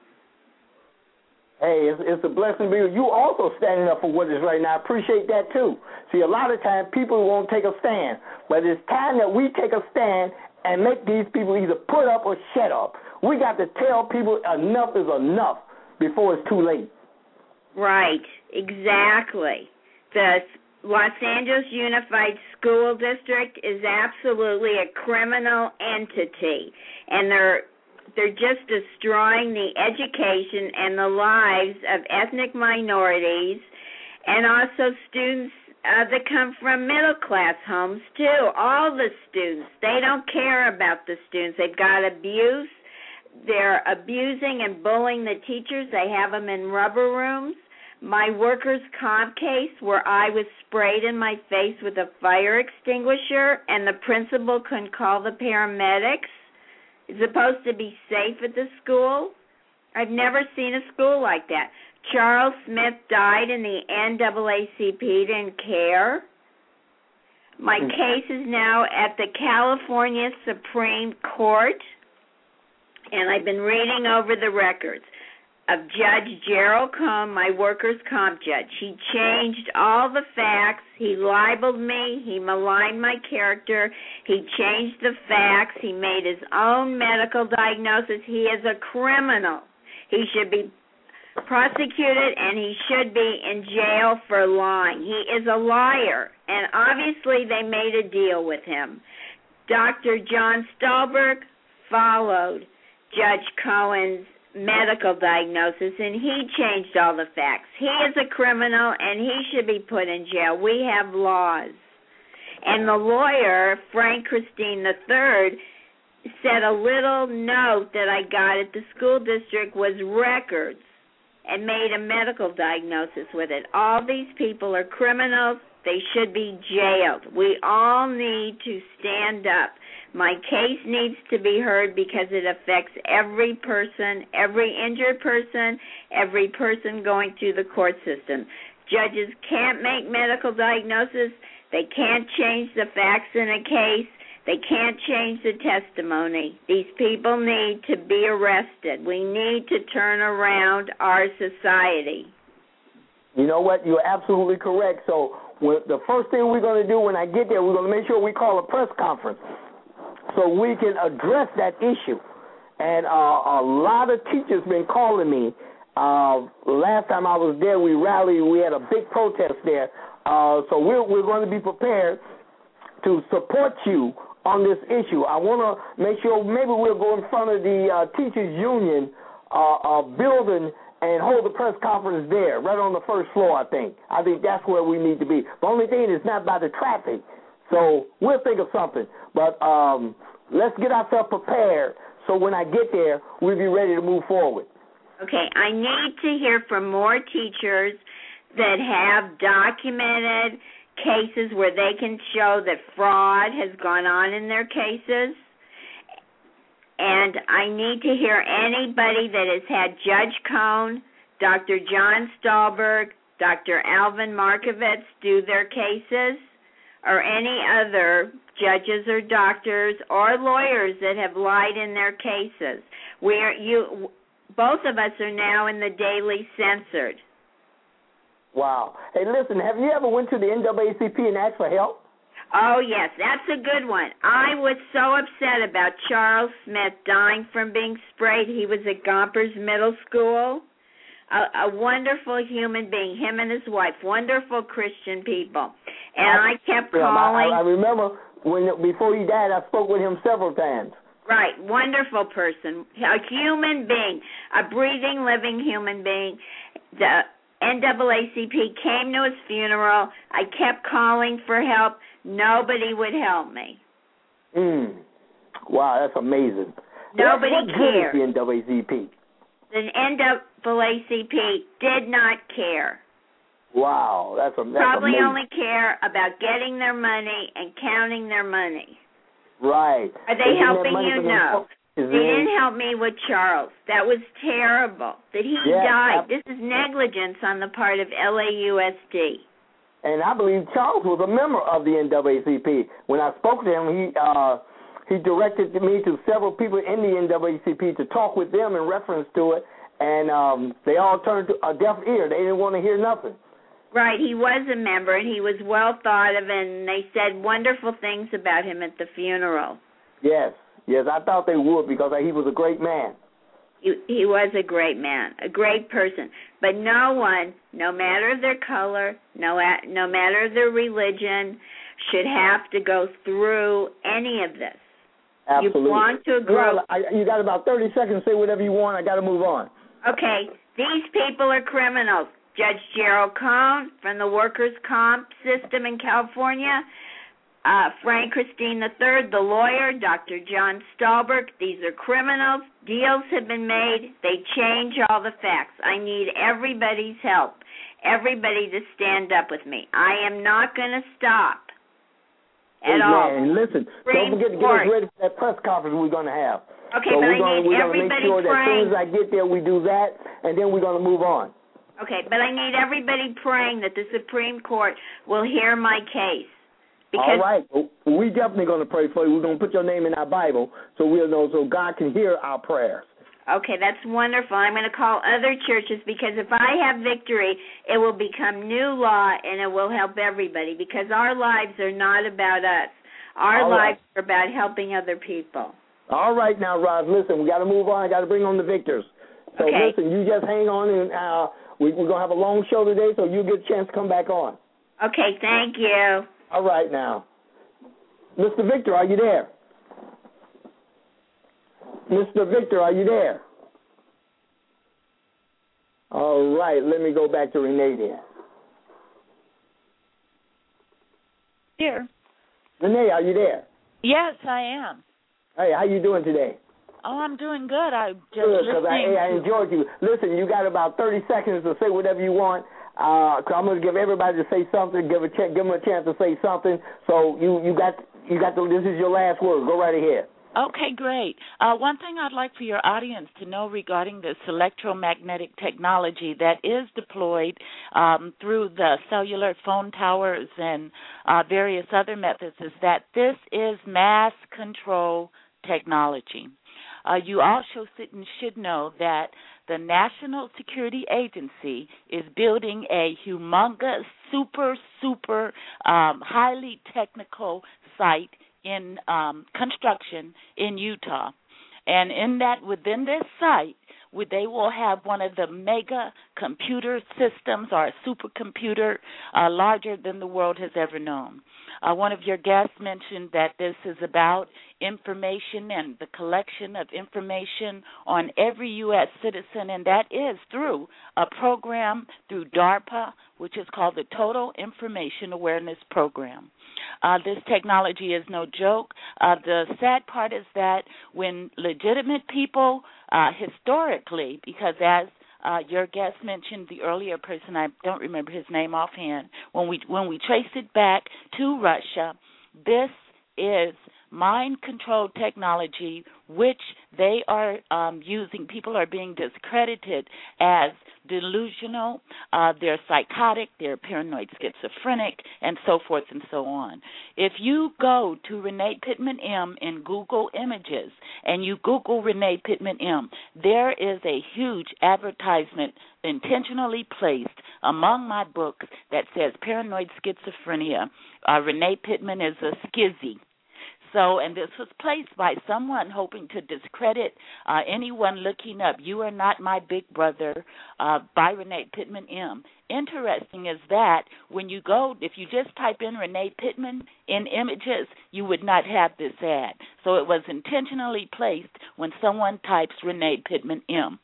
Hey, it's, it's a blessing to be with you. Also standing up for what is right. Now, I appreciate that, too. See, a lot of times people won't take a stand, but it's time that we take a stand and make these people either put up or shut up. We got to tell people enough is enough before it's too late. Right, exactly. The Los Angeles Unified School District is absolutely a criminal entity, and they're they're just destroying the education and the lives of ethnic minorities and also students uh, that come from middle-class homes, too. All the students, they don't care about the students. They've got abuse. They're abusing and bullying the teachers. They have them in rubber rooms. My workers' comp case where I was sprayed in my face with a fire extinguisher and the principal couldn't call the paramedics. It's supposed to be safe at the school. I've never seen a school like that. Charles Smith died and the N double A C P didn't care. My case is now at the California Supreme Court, and I've been reading over the records of Judge Gerald Cohn, my workers' comp judge. He changed all the facts. He libeled me. He maligned my character. He changed the facts. He made his own medical diagnosis. He is a criminal. He should be prosecuted, and he should be in jail for lying. He is a liar, and obviously they made a deal with him. Doctor John Stolberg followed Judge Cohen's medical diagnosis, and he changed all the facts. He is a criminal, and he should be put in jail. We have laws. And the lawyer, Frank Christine the third, said a little note that I got at the school district was records and made a medical diagnosis with it. All these people are criminals. They should be jailed. We all need to stand up. My case needs to be heard because it affects every person, every injured person, every person going through the court system. Judges can't make medical diagnoses. They can't change the facts in a case. They can't change the testimony. These people need to be arrested. We need to turn around our society. You know what? You're absolutely correct. So when, the first thing we're going to do when I get there, we're going to make sure we call a press conference so we can address that issue. And uh, a lot of teachers been calling me. Uh, last time I was there, we rallied. We had a big protest there. Uh, so we're, we're going to be prepared to support you on this issue. I want to make sure maybe we'll go in front of the uh, teachers union uh, uh, building and hold the press conference there, right on the first floor, I think. I think that's where we need to be. The only thing is not by the traffic. So we'll think of something. But um, let's get ourselves prepared so when I get there, we'll be ready to move forward. Okay, I need to hear from more teachers that have documented cases where they can show that fraud has gone on in their cases. And I need to hear anybody that has had Judge Cohn, Doctor John Stahlberg, Doctor Alvin Markovitz do their cases, or any other judges or doctors or lawyers that have lied in their cases. Where you, both of us are now in the daily censored. Wow. Hey, listen, have you ever went to the N double A C P and asked for help? Oh, yes, that's a good one. I was so upset about Charles Smith dying from being sprayed. He was at Gompers Middle School. A, a wonderful human being, him and his wife, wonderful Christian people. And I, I kept yeah, calling. I, I remember when before he died, I spoke with him several times. Right, wonderful person, a human being, a breathing, living human being. The N double A C P came to his funeral. I kept calling for help. Nobody would help me. Mm. Wow, that's amazing. Nobody what, what cared. Good is the N double A C P? The N double A C P did not care. Wow, that's, a, that's Probably amazing. only care about getting their money and counting their money. Right. Are they Isn't helping you? No. They didn't help me with Charles. That was terrible. That he yeah, died. I, this is negligence on the part of L A U S D. And I believe Charles was a member of the N double A C P. When I spoke to him, he uh, he directed me to several people in the N double A C P to talk with them in reference to it, and um, they all turned to a deaf ear. They didn't want to hear nothing. Right, he was a member, and he was well thought of, and they said wonderful things about him at the funeral. Yes, yes, I thought they would because he was a great man. He, he was a great man, a great person. But no one, no matter their color, no, no matter their religion, should have to go through any of this. Absolutely. You belong to a group. Well, I, you got about thirty seconds to say whatever you want. I got to move on. Okay, these people are criminals. Judge Gerald Cohn from the workers' comp system in California, uh, Frank Christine the third, the lawyer, Doctor John Stahlberg. These are criminals. Deals have been made. They change all the facts. I need everybody's help, everybody to stand up with me. I am not going to stop at hey, all. Man, listen, Supreme don't forget to get Court. us ready for that press conference we're going to have. Okay, so but we're I gonna, need we're everybody gonna make sure praying. that as soon as I get there, we do that, and then we're going to move on. Okay, but I need everybody praying that the Supreme Court will hear my case. Because all right. We're definitely going to pray for you. We're going to put your name in our Bible so we'll know, so God can hear our prayers. Okay, that's wonderful. I'm going to call other churches because if I have victory, it will become new law and it will help everybody because our lives are not about us. Our all lives right. are about helping other people. All right now, Roz, listen, we got to move on. I got to bring on the victors. So okay. listen, you just hang on, and uh, we, we're going to have a long show today, so you'll get a chance to come back on. Okay, thank you. All right now. Mister Victor, are you there? Mister Victor, are you there? All right, let me go back to Renee then. Here. Renee, are you there? Yes, I am. Hey, how you doing today? Oh, I'm doing good. I just good because I, hey, I to... enjoyed you. Listen, you got about thirty seconds to say whatever you want. Uh, cause I'm going to give everybody to say something. Give a ch- give them a chance to say something. So you, you got you got the, this is your last word. Go right ahead. Okay, great. Uh, one thing I'd like for your audience to know regarding this electromagnetic technology that is deployed um, through the cellular phone towers and uh, various other methods is that this is mass control technology. Uh, you also should know that the National Security Agency is building a humongous, super, super, um, highly technical site in um, construction in Utah. And in that, within this site, they will have one of the mega computer systems or a supercomputer uh, larger than the world has ever known. Uh, one of your guests mentioned that this is about information and the collection of information on every U S citizen, and that is through a program through DARPA, which is called the Total Information Awareness Program. Uh, this technology is no joke. Uh, the sad part is that when legitimate people, uh, historically, because as uh, your guest mentioned, the earlier person, I don't remember his name offhand, when we when we trace it back to Russia, this is mind-controlled technology which they are um, using. People are being discredited as delusional, uh, they're psychotic, they're paranoid schizophrenic, and so forth and so on. If you go to Renee Pittman M in Google Images and you Google Renee Pittman M, there is a huge advertisement intentionally placed among my books that says paranoid schizophrenia. Uh, Renee Pittman is a skizzy. So, and this was placed by someone hoping to discredit uh, anyone looking up You Are Not My Big Brother uh, by Renee Pittman M. Interesting is that when you go, if you just type in Renee Pittman in images, you would not have this ad. So it was intentionally placed when someone types Renee Pittman M.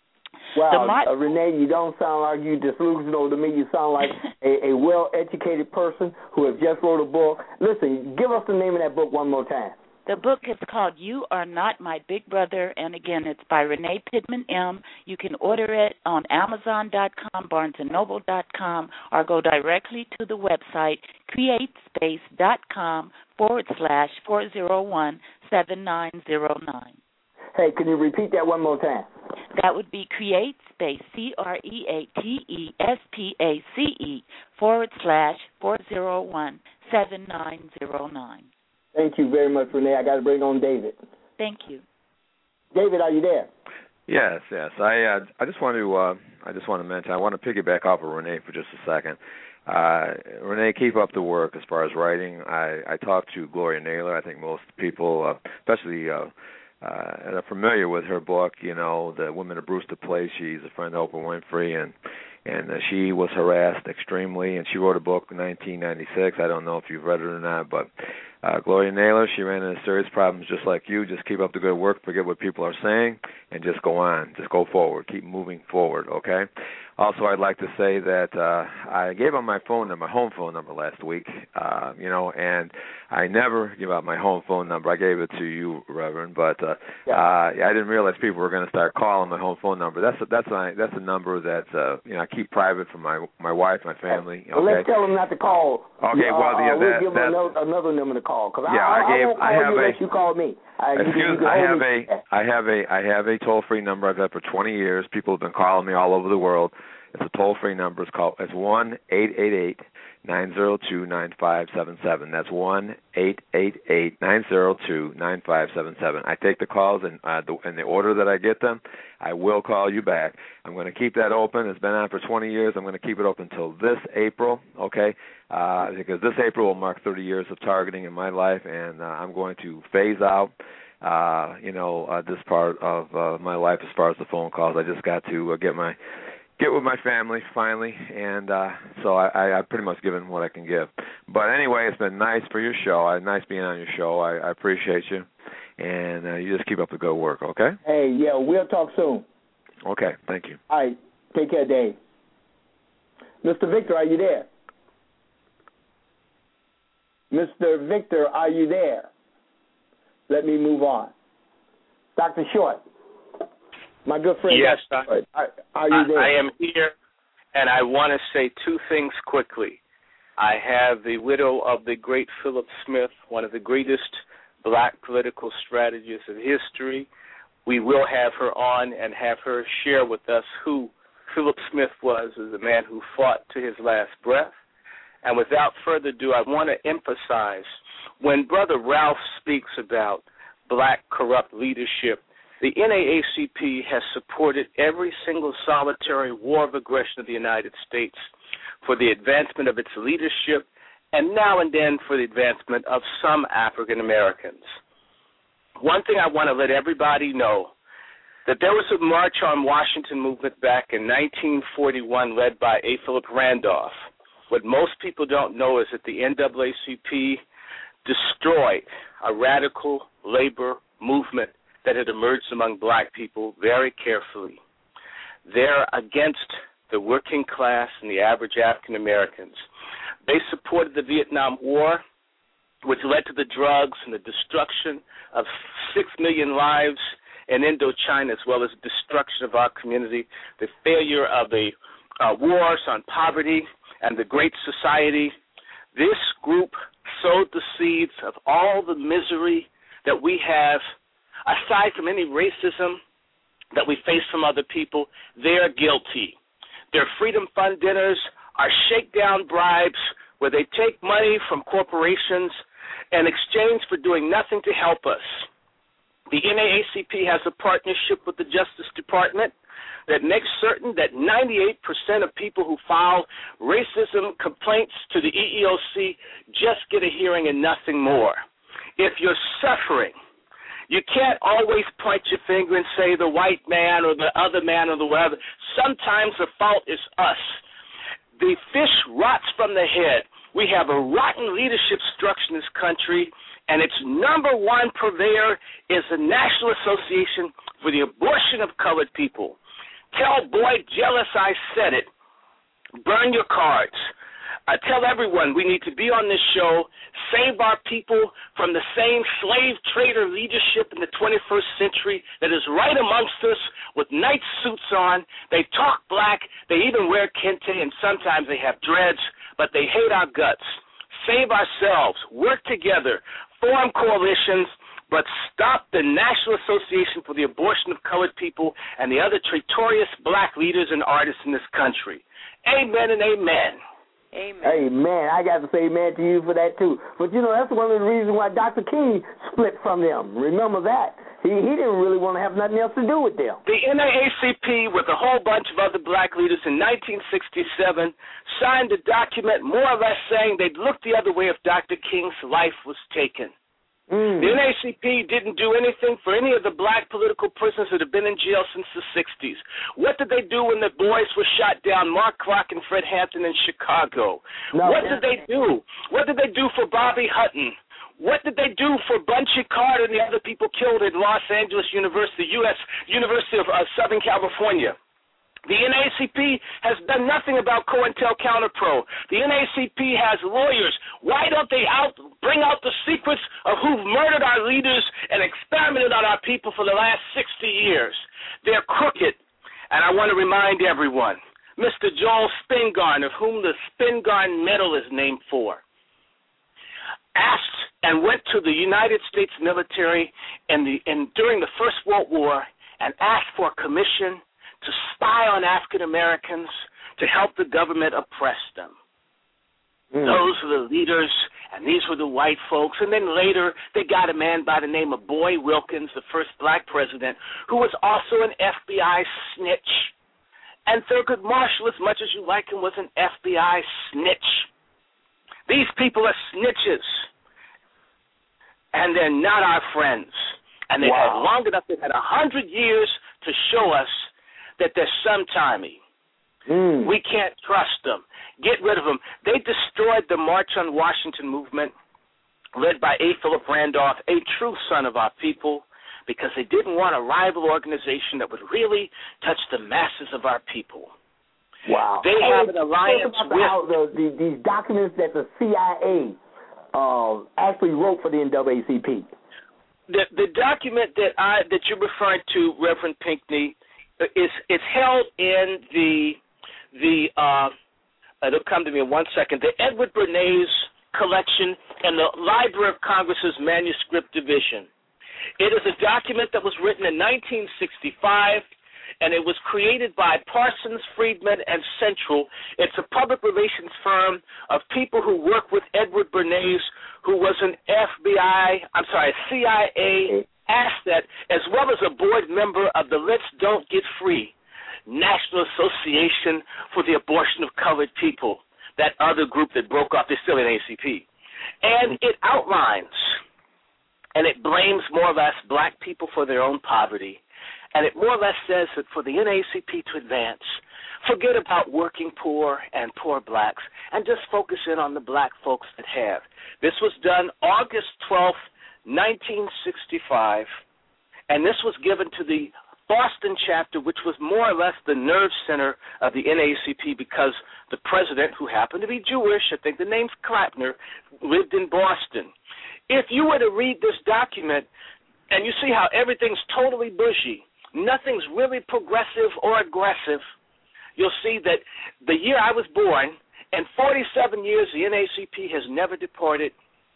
Wow, Mar- uh, Renee, you don't sound like you delusional to me. You sound like a, a well-educated person who has just wrote a book. Listen, give us the name of that book one more time. The book is called You Are Not My Big Brother, and again, it's by Renee Pittman M. You can order it on Amazon dot com, Barnes and Noble dot com, or go directly to the website createspace dot com forward slash four zero one seven nine zero nine. Hey, can you repeat that one more time? That would be CreateSpace, C R E A T E S P A C E, forward slash four zero one seven nine zero nine. Thank you very much, Renee. I got to bring on David. Thank you. David, are you there? Yes, yes. I uh, I just want to uh, I just want to mention I want to piggyback off of Renee for just a second. Uh, Renee, keep up the work as far as writing. I, I talked to Gloria Naylor. I think most people, uh, especially uh, uh, and are familiar with her book, you know, The Women of Brewster Place. She's a friend of Oprah Winfrey, and and uh, she was harassed extremely, and she wrote a book in nineteen ninety-six. I don't know if you've read it or not, but uh, Gloria Naylor, she ran into serious problems just like you. Just keep up the good work, forget what people are saying, and just go on. Just go forward. Keep moving forward, okay? Also, I'd like to say that uh, I gave out my phone number, my home phone number last week, uh, you know, and I never give out my home phone number. I gave it to you, Reverend, but uh, yeah. uh, I didn't realize people were going to start calling my home phone number. That's a, that's my that's a number that uh, you know I keep private from my my wife, my family. Okay? Well, let's tell them not to call. Okay, uh, well, yeah, uh, we'll that, give them another, another number to call. Cause yeah, I, I, I gave. I won't call I have you a. unless you call me. I, excuse, you, you I have me. a. I have a. I have a toll-free number I've had for twenty years. People have been calling me all over the world. It's a toll-free number. It's called. It's one eight eight eight nine zero two nine five seven seven. That's one eight eight eight nine zero two nine five seven seven. I take the calls in uh, the, in the order that I get them. I will call you back. I'm going to keep that open. It's been on for twenty years. I'm going to keep it open until this April. Okay, uh, because this April will mark thirty years of targeting in my life, and uh, I'm going to phase out. Uh, you know, uh, this part of uh, my life as far as the phone calls. I just got to uh, get my get with my family finally, and uh, so I, I pretty much given what I can give. But anyway, it's been nice for your show. I nice being on your show. I, I appreciate you, and uh, you just keep up the good work. Okay? Hey, yeah, we'll talk soon. Okay, thank you. All right, take care, Dave. Mister Victor, are you there? Mister Victor, are you there? Let me move on. Doctor Short, my good friend. Yes, Doctor Short, are, are you there? I am here, and I want to say two things quickly. I have the widow of the great Philip Smith, one of the greatest black political strategist of history. We will have her on and have her share with us who Philip Smith was as a man who fought to his last breath. And without further ado, I want to emphasize, when Brother Ralph speaks about black corrupt leadership, the N double A C P has supported every single solitary war of aggression of the United States for the advancement of its leadership and now and then for the advancement of some African Americans. One thing I want to let everybody know, that there was a March on Washington movement back in nineteen forty-one led by A. Philip Randolph. What most people don't know is that the N double A C P destroyed a radical labor movement that had emerged among black people very carefully. They're against the working class and the average African Americans. They supported the Vietnam War, which led to the drugs and the destruction of six million lives in Indochina, as well as the destruction of our community, the failure of the uh, wars on poverty and the Great Society. This group sowed the seeds of all the misery that we have, aside from any racism that we face from other people. They're guilty. Their Freedom Fund dinners are shakedown bribes where they take money from corporations in exchange for doing nothing to help us. The N double A C P has a partnership with the Justice Department that makes certain that ninety-eight percent of people who file racism complaints to the E E O C just get a hearing and nothing more. If you're suffering, you can't always point your finger and say the white man or the other man or the whatever. Sometimes the fault is us. The fish rots from the head. We have a rotten leadership structure in this country, and its number one purveyor is the National Association for the Abortion of Colored People. Tell Boyd Jealous I said it. Burn your cards. I tell everyone we need to be on this show, save our people from the same slave trader leadership in the twenty-first century that is right amongst us with night suits on. They talk black, they even wear kente, and sometimes they have dreads, but they hate our guts. Save ourselves, work together, form coalitions, but stop the National Association for the Abortion of Colored People and the other traitorous black leaders and artists in this country. Amen and amen. Amen. Amen. I got to say amen to you for that, too. But, you know, that's one of the reasons why Doctor King split from them. Remember that. He he didn't really want to have nothing else to do with them. The N double A C P, with a whole bunch of other black leaders in nineteen sixty-seven, signed a document more or less saying they'd look the other way if Doctor King's life was taken. Mm. The N double A C P didn't do anything for any of the black political prisoners that have been in jail since the sixties. What did they do when the boys were shot down, Mark Clark and Fred Hampton in Chicago? No, what did they do? What did they do for Bobby Hutton? What did they do for Bunchy Carter and the other people killed at Los Angeles University, U S University of uh, Southern California? The N double A C P has done nothing about COINTELCOUNTERPRO. The N double A C P has lawyers. Why don't they out bring out the secrets of who've murdered our leaders and experimented on our people for the last sixty years? They're crooked. And I want to remind everyone, Mister Joel Spingarn, of whom the Spingarn Medal is named for, asked and went to the United States military in the, in, during the First World War and asked for a commission to spy on African Americans to help the government oppress them. Mm. Those were the leaders, and these were the white folks. And then later, they got a man by the name of Boy Wilkins, the first black president, who was also an F B I snitch. And Thurgood Marshall, as much as you like him, was an F B I snitch. These people are snitches, and they're not our friends. And they've wow. had long enough, they've had a hundred years to show us that they're sometimey. Mm. We can't trust them. Get rid of them. They destroyed the March on Washington movement led by A. Philip Randolph, a true son of our people, because they didn't want a rival organization that would really touch the masses of our people. Wow. They hey, have an alliance with the, the, these documents that the C I A uh, actually wrote for the N double A C P. The, the document that I that you're referring to, Reverend Pinckney, is it's held in the the uh, it'll come to me in one second. The Edward Bernays collection in the Library of Congress's Manuscript Division. It is a document that was written in nineteen sixty-five, and it was created by Parsons, Friedman, and Central. It's a public relations firm of people who work with Edward Bernays, who was an F B I, I'm sorry, C I A asset, as well as a board member of the Let's Don't Get Free National Association for the Abortion of Colored People, that other group that broke off. They're still in A C P. And it outlines and it blames more or less black people for their own poverty. And it more or less says that for the N double A C P to advance, forget about working poor and poor blacks and just focus in on the black folks that have. This was done August twelfth, nineteen sixty-five, and this was given to the Boston chapter, which was more or less the nerve center of the N double A C P because the president, who happened to be Jewish, I think the name's Klapner, lived in Boston. If you were to read this document and you see how everything's totally bushy, nothing's really progressive or aggressive, you'll see that the year I was born, in forty-seven years, the N double A C P has never departed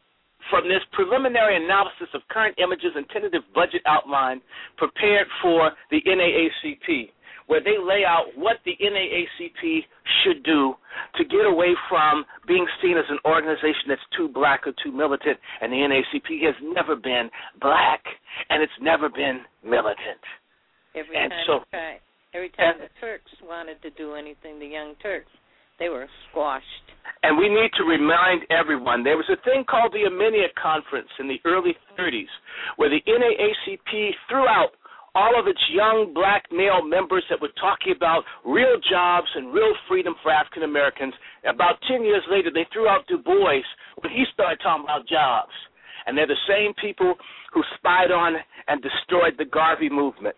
from this preliminary analysis of current images and tentative budget outline prepared for the N double A C P, where they lay out what the N double A C P should do to get away from being seen as an organization that's too black or too militant, and the N double A C P has never been black, and it's never been militant. Every and time, so, tried, every time the Turks wanted to do anything, the Young Turks, they were squashed. And we need to remind everyone, there was a thing called the Armenia Conference in the early thirties, where the N double A C P threw out all of its young black male members that were talking about real jobs and real freedom for African Americans. About ten years later, they threw out Du Bois when he started talking about jobs. And they're the same people who spied on and destroyed the Garvey movement.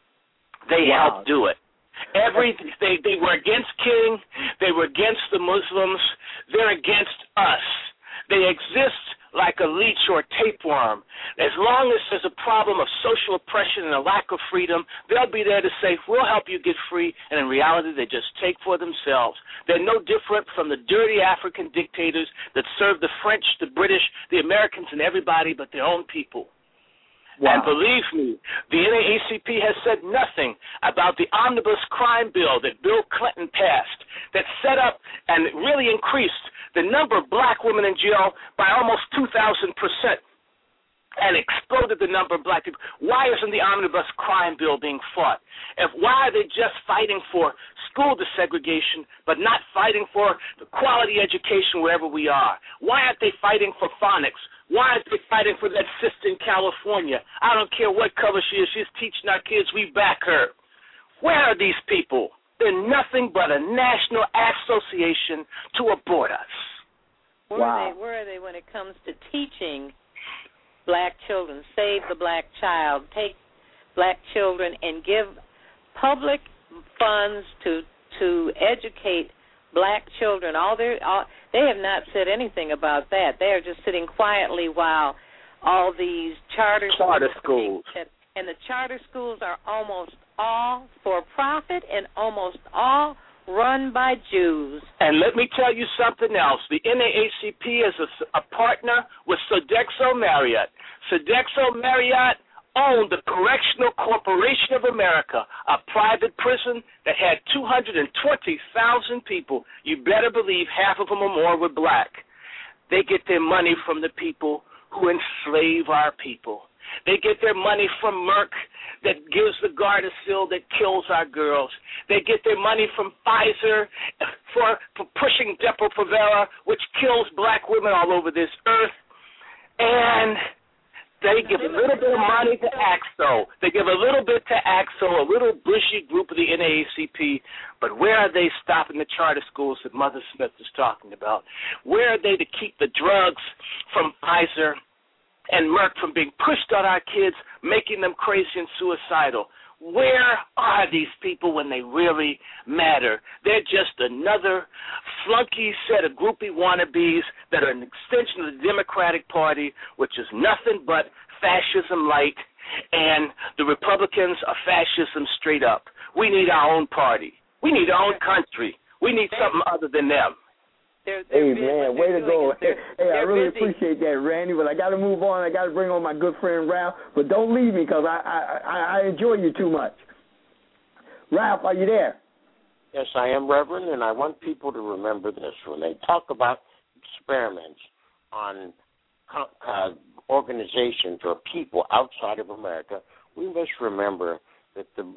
They wow. helped do it. Every they, they were against King. They were against the Muslims. They're against us. They exist like a leech or a tapeworm. As long as there's a problem of social oppression and a lack of freedom, they'll be there to say, we'll help you get free, and in reality, they just take for themselves. They're no different from the dirty African dictators that serve the French, the British, the Americans, and everybody but their own people. Wow. And believe me, the N double A C P has said nothing about the omnibus crime bill that Bill Clinton passed that set up and really increased the number of black women in jail by almost two thousand percent and exploded the number of black people. Why isn't the omnibus crime bill being fought? If, why are they just fighting for school desegregation but not fighting for the quality education wherever we are? Why aren't they fighting for phonics? Why aren't they fighting for that sister in California? I don't care what color she is. She's teaching our kids. We back her. Where are these people? They're nothing but a national association to abort us. Where, wow. are they, where are they when it comes to teaching black children? Save the black child. Take black children and give public funds to to educate black children. All their all, they have not said anything about that. They are just sitting quietly while all these charter, charter schools. schools. And the charter schools are almost all for profit and almost all run by Jews. And let me tell you something else. The N double A C P is a, a partner with Sodexo Marriott. Sodexo Marriott owned the Correctional Corporation of America, a private prison that had two hundred twenty thousand people. You better believe half of them or more were black. They get their money from the people who enslave our people. They get their money from Merck that gives the Gardasil that kills our girls. They get their money from Pfizer for, for pushing Depo-Provera, which kills black women all over this earth. And they give a little bit of money to A C S O. They give a little bit to A C S O, a little bushy group of the N double A C P. But where are they stopping the charter schools that Mother Smith is talking about? Where are they to keep the drugs from Pfizer and Merck from being pushed on our kids, making them crazy and suicidal? Where are these people when they really matter? They're just another flunky set of groupie wannabes that are an extension of the Democratic Party, which is nothing but fascism light, and the Republicans are fascism straight up. We need our own party. We need our own country. We need something other than them. They're, they're hey, busy. man, way to go. Hey, hey, I really busy. appreciate that, Randy, but I got to move on. I got to bring on my good friend, Ralph, but don't leave me because I, I, I, I enjoy you too much. Ralph, are you there? Yes, I am, Reverend, and I want people to remember this. When they talk about experiments on uh, organizations or people outside of America, we must remember that the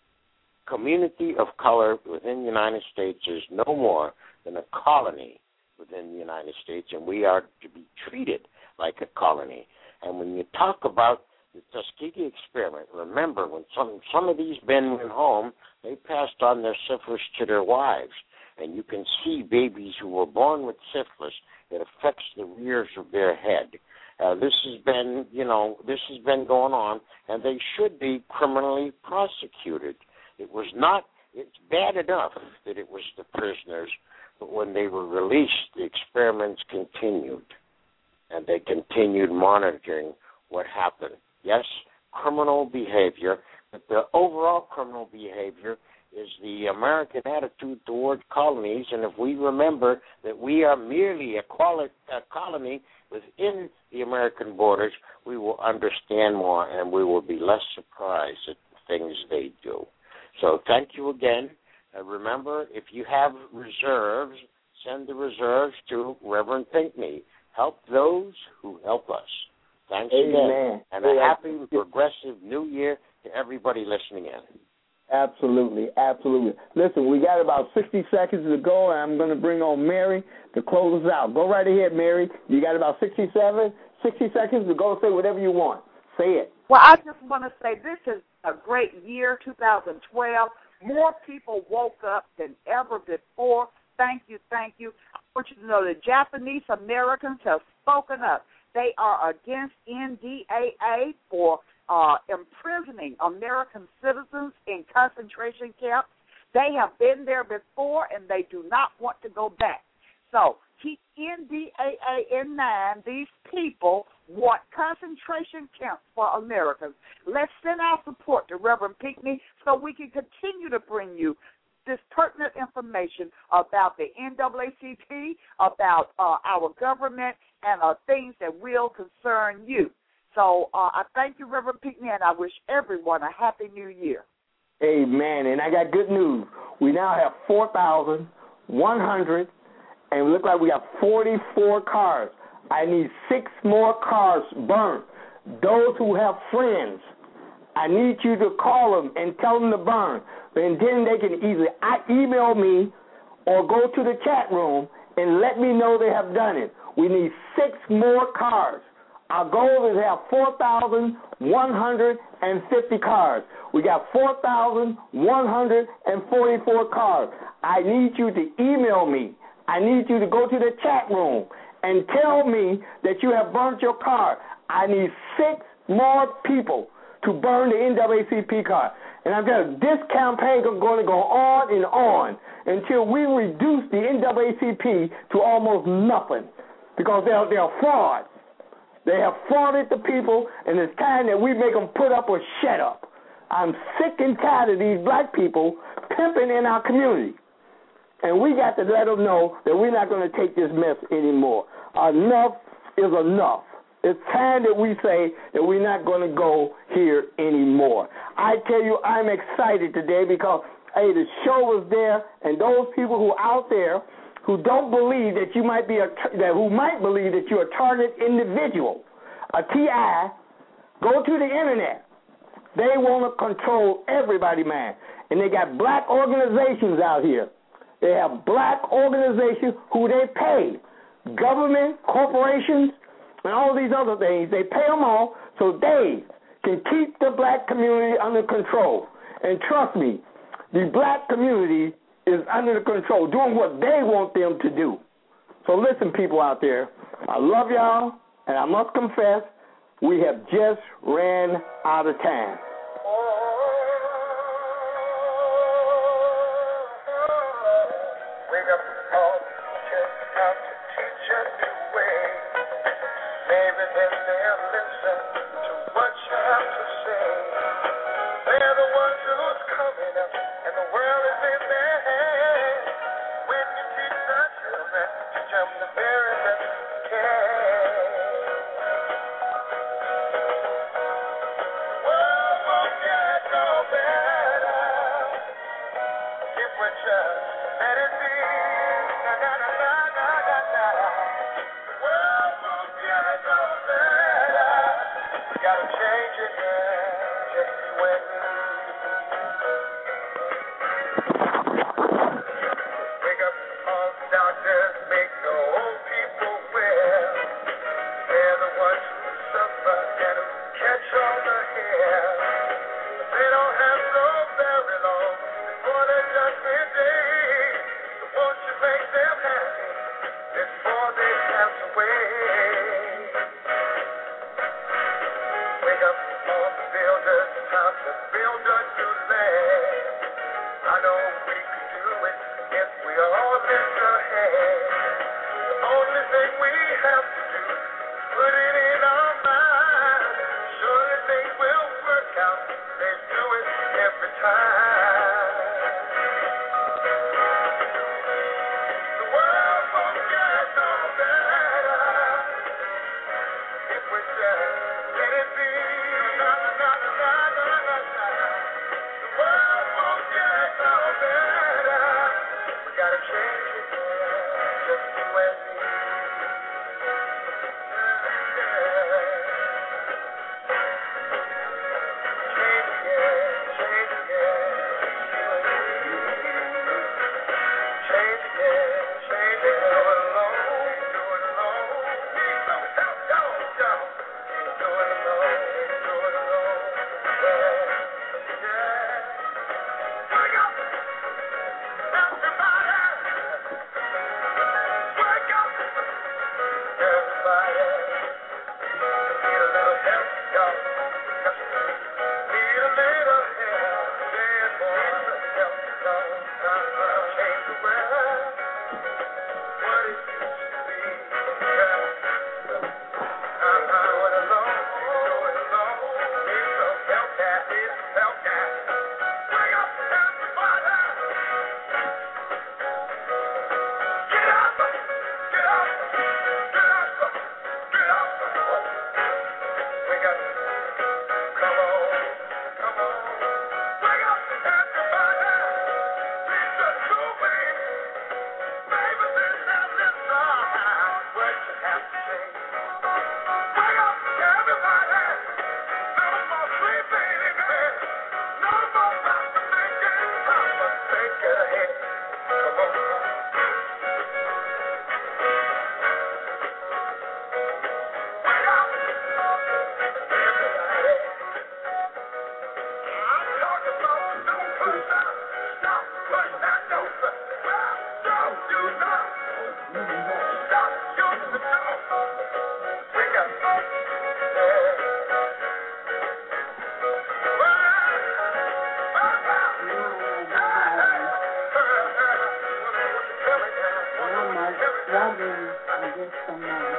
community of color within the United States is no more than a colony within the United States, and we are to be treated like a colony. And when you talk about the Tuskegee experiment, remember when some some of these men went home, they passed on their syphilis to their wives. And you can see babies who were born with syphilis, it affects the rears of their head. Uh, this has been, you know, this has been going on, and they should be criminally prosecuted. It was not, it's bad enough that it was the prisoners, but when they were released, the experiments continued, and they continued monitoring what happened. Yes, criminal behavior, but the overall criminal behavior is the American attitude toward colonies, and if we remember that we are merely a, quali- a colony within the American borders, we will understand more and we will be less surprised at the things they do. So thank you again. Uh, remember, if you have reserves, send the reserves to Reverend Pinckney. Help those who help us. Thanks Amen. again. And a Amen. happy, progressive new year to everybody listening in. Absolutely, absolutely. Listen, we got about sixty seconds to go, and I'm going to bring on Mary to close us out. Go right ahead, Mary. You got about sixty-seven, sixty seconds to go say whatever you want. Say it. Well, I just want to say this is a great year, two thousand twelve. More people woke up than ever before. Thank you, thank you. I want you to know the Japanese Americans have spoken up. They are against N D A A for uh, imprisoning American citizens in concentration camps. They have been there before, and they do not want to go back. So keep N D A A in mind. These people want concentration camps for Americans. Let's send our support to Reverend Pinckney so we can continue to bring you this pertinent information about the N double A C P, about uh, our government, and uh, things that will concern you. So uh, I thank you, Reverend Pinckney, and I wish everyone a happy new year. Amen. And I got good news. We now have four thousand one hundred, and we look like we got forty-four cars. I need six more cars burnt. Those who have friends, I need you to call them and tell them to burn. And then they can either email me or go to the chat room and let me know they have done it. We need six more cars. Our goal is to have four thousand one hundred fifty cars. We got four thousand one hundred forty-four cars. I need you to email me. I need you to go to the chat room and tell me that you have burnt your car. I need six more people to burn the N double A C P car. And I'm telling you, this campaign is going to go on and on until we reduce the N double A C P to almost nothing, because they're, they're frauds. They have frauded the people, and it's time that we make them put up or shut up. I'm sick and tired of these black people pimping in our community. And we got to let them know that we're not going to take this mess anymore. Enough is enough. It's time that we say that we're not going to go here anymore. I tell you, I'm excited today because, hey, the show was there, and those people who are out there who don't believe that you might be a, that who might believe that you're a target individual, a T I, go to the internet. They want to control everybody, man. And they got black organizations out here. They have black organizations who they pay, government, corporations, and all these other things. They pay them all so they can keep the black community under control. And trust me, the black community is under the control, doing what they want them to do. So listen, people out there, I love y'all, and I must confess, we have just ran out of time. And the world is in their hands when you teach the children am the very best can. Well, won't get no better if we just let it be. Na na na na na na na. Well, won't get no better. We gotta change it, yeah, just you and me. Wake up, all doctors, make the old people well. They're the ones who suffer and who catch all the hair. They don't have so very long before their judgment day. So won't you make them happy before they pass away? Wake up, all the builders, time to build a new land. I know we can do it if we all lift our hands. The only thing we have to do is put it in our minds. Surely things will work out. They do it every time. The world won't get no better if we just let it be. Na, na, na, na, na, na, na. The world won't get no better. We gotta change it, yeah, just you and me. Change it, yeah, change it, yeah, just you and me. Change it, yeah, change it, do it alone, do it alone. Need some help, yo, yo. Do it alone, do it alone, yeah, yeah. Wake up, everybody. Wake up, everybody. Need a little help, yo. Need a little help, yeah, boy. Help, yo. Change the world. What it used to be, yeah. Uh-huh, what alone, do it alone. Need some help, cat, need some help, cat. Wake up, everybody. Get up, get up, get up, get up. Wake up, come on, come on. Wake up, everybody. It's the truth, baby. Baby, this is this time. What you have to change. Wake up, everybody. No more sleeping in bed. No more procrastinating. Time to think ahead. Come on. Wake up, everybody. I'm talking about don't push that. Stop, push that, don't push. Well, don't do that. Stop, use the door. Wake up. Yeah. Struggling against some more.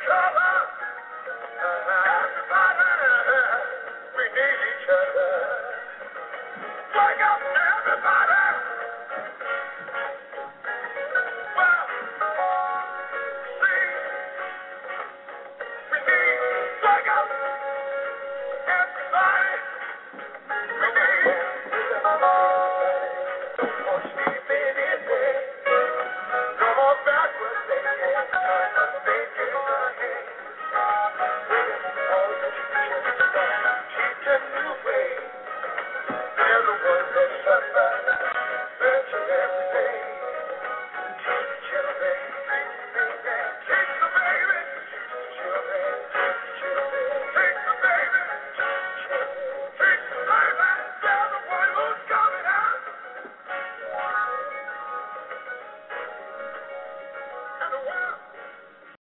other. We need each other.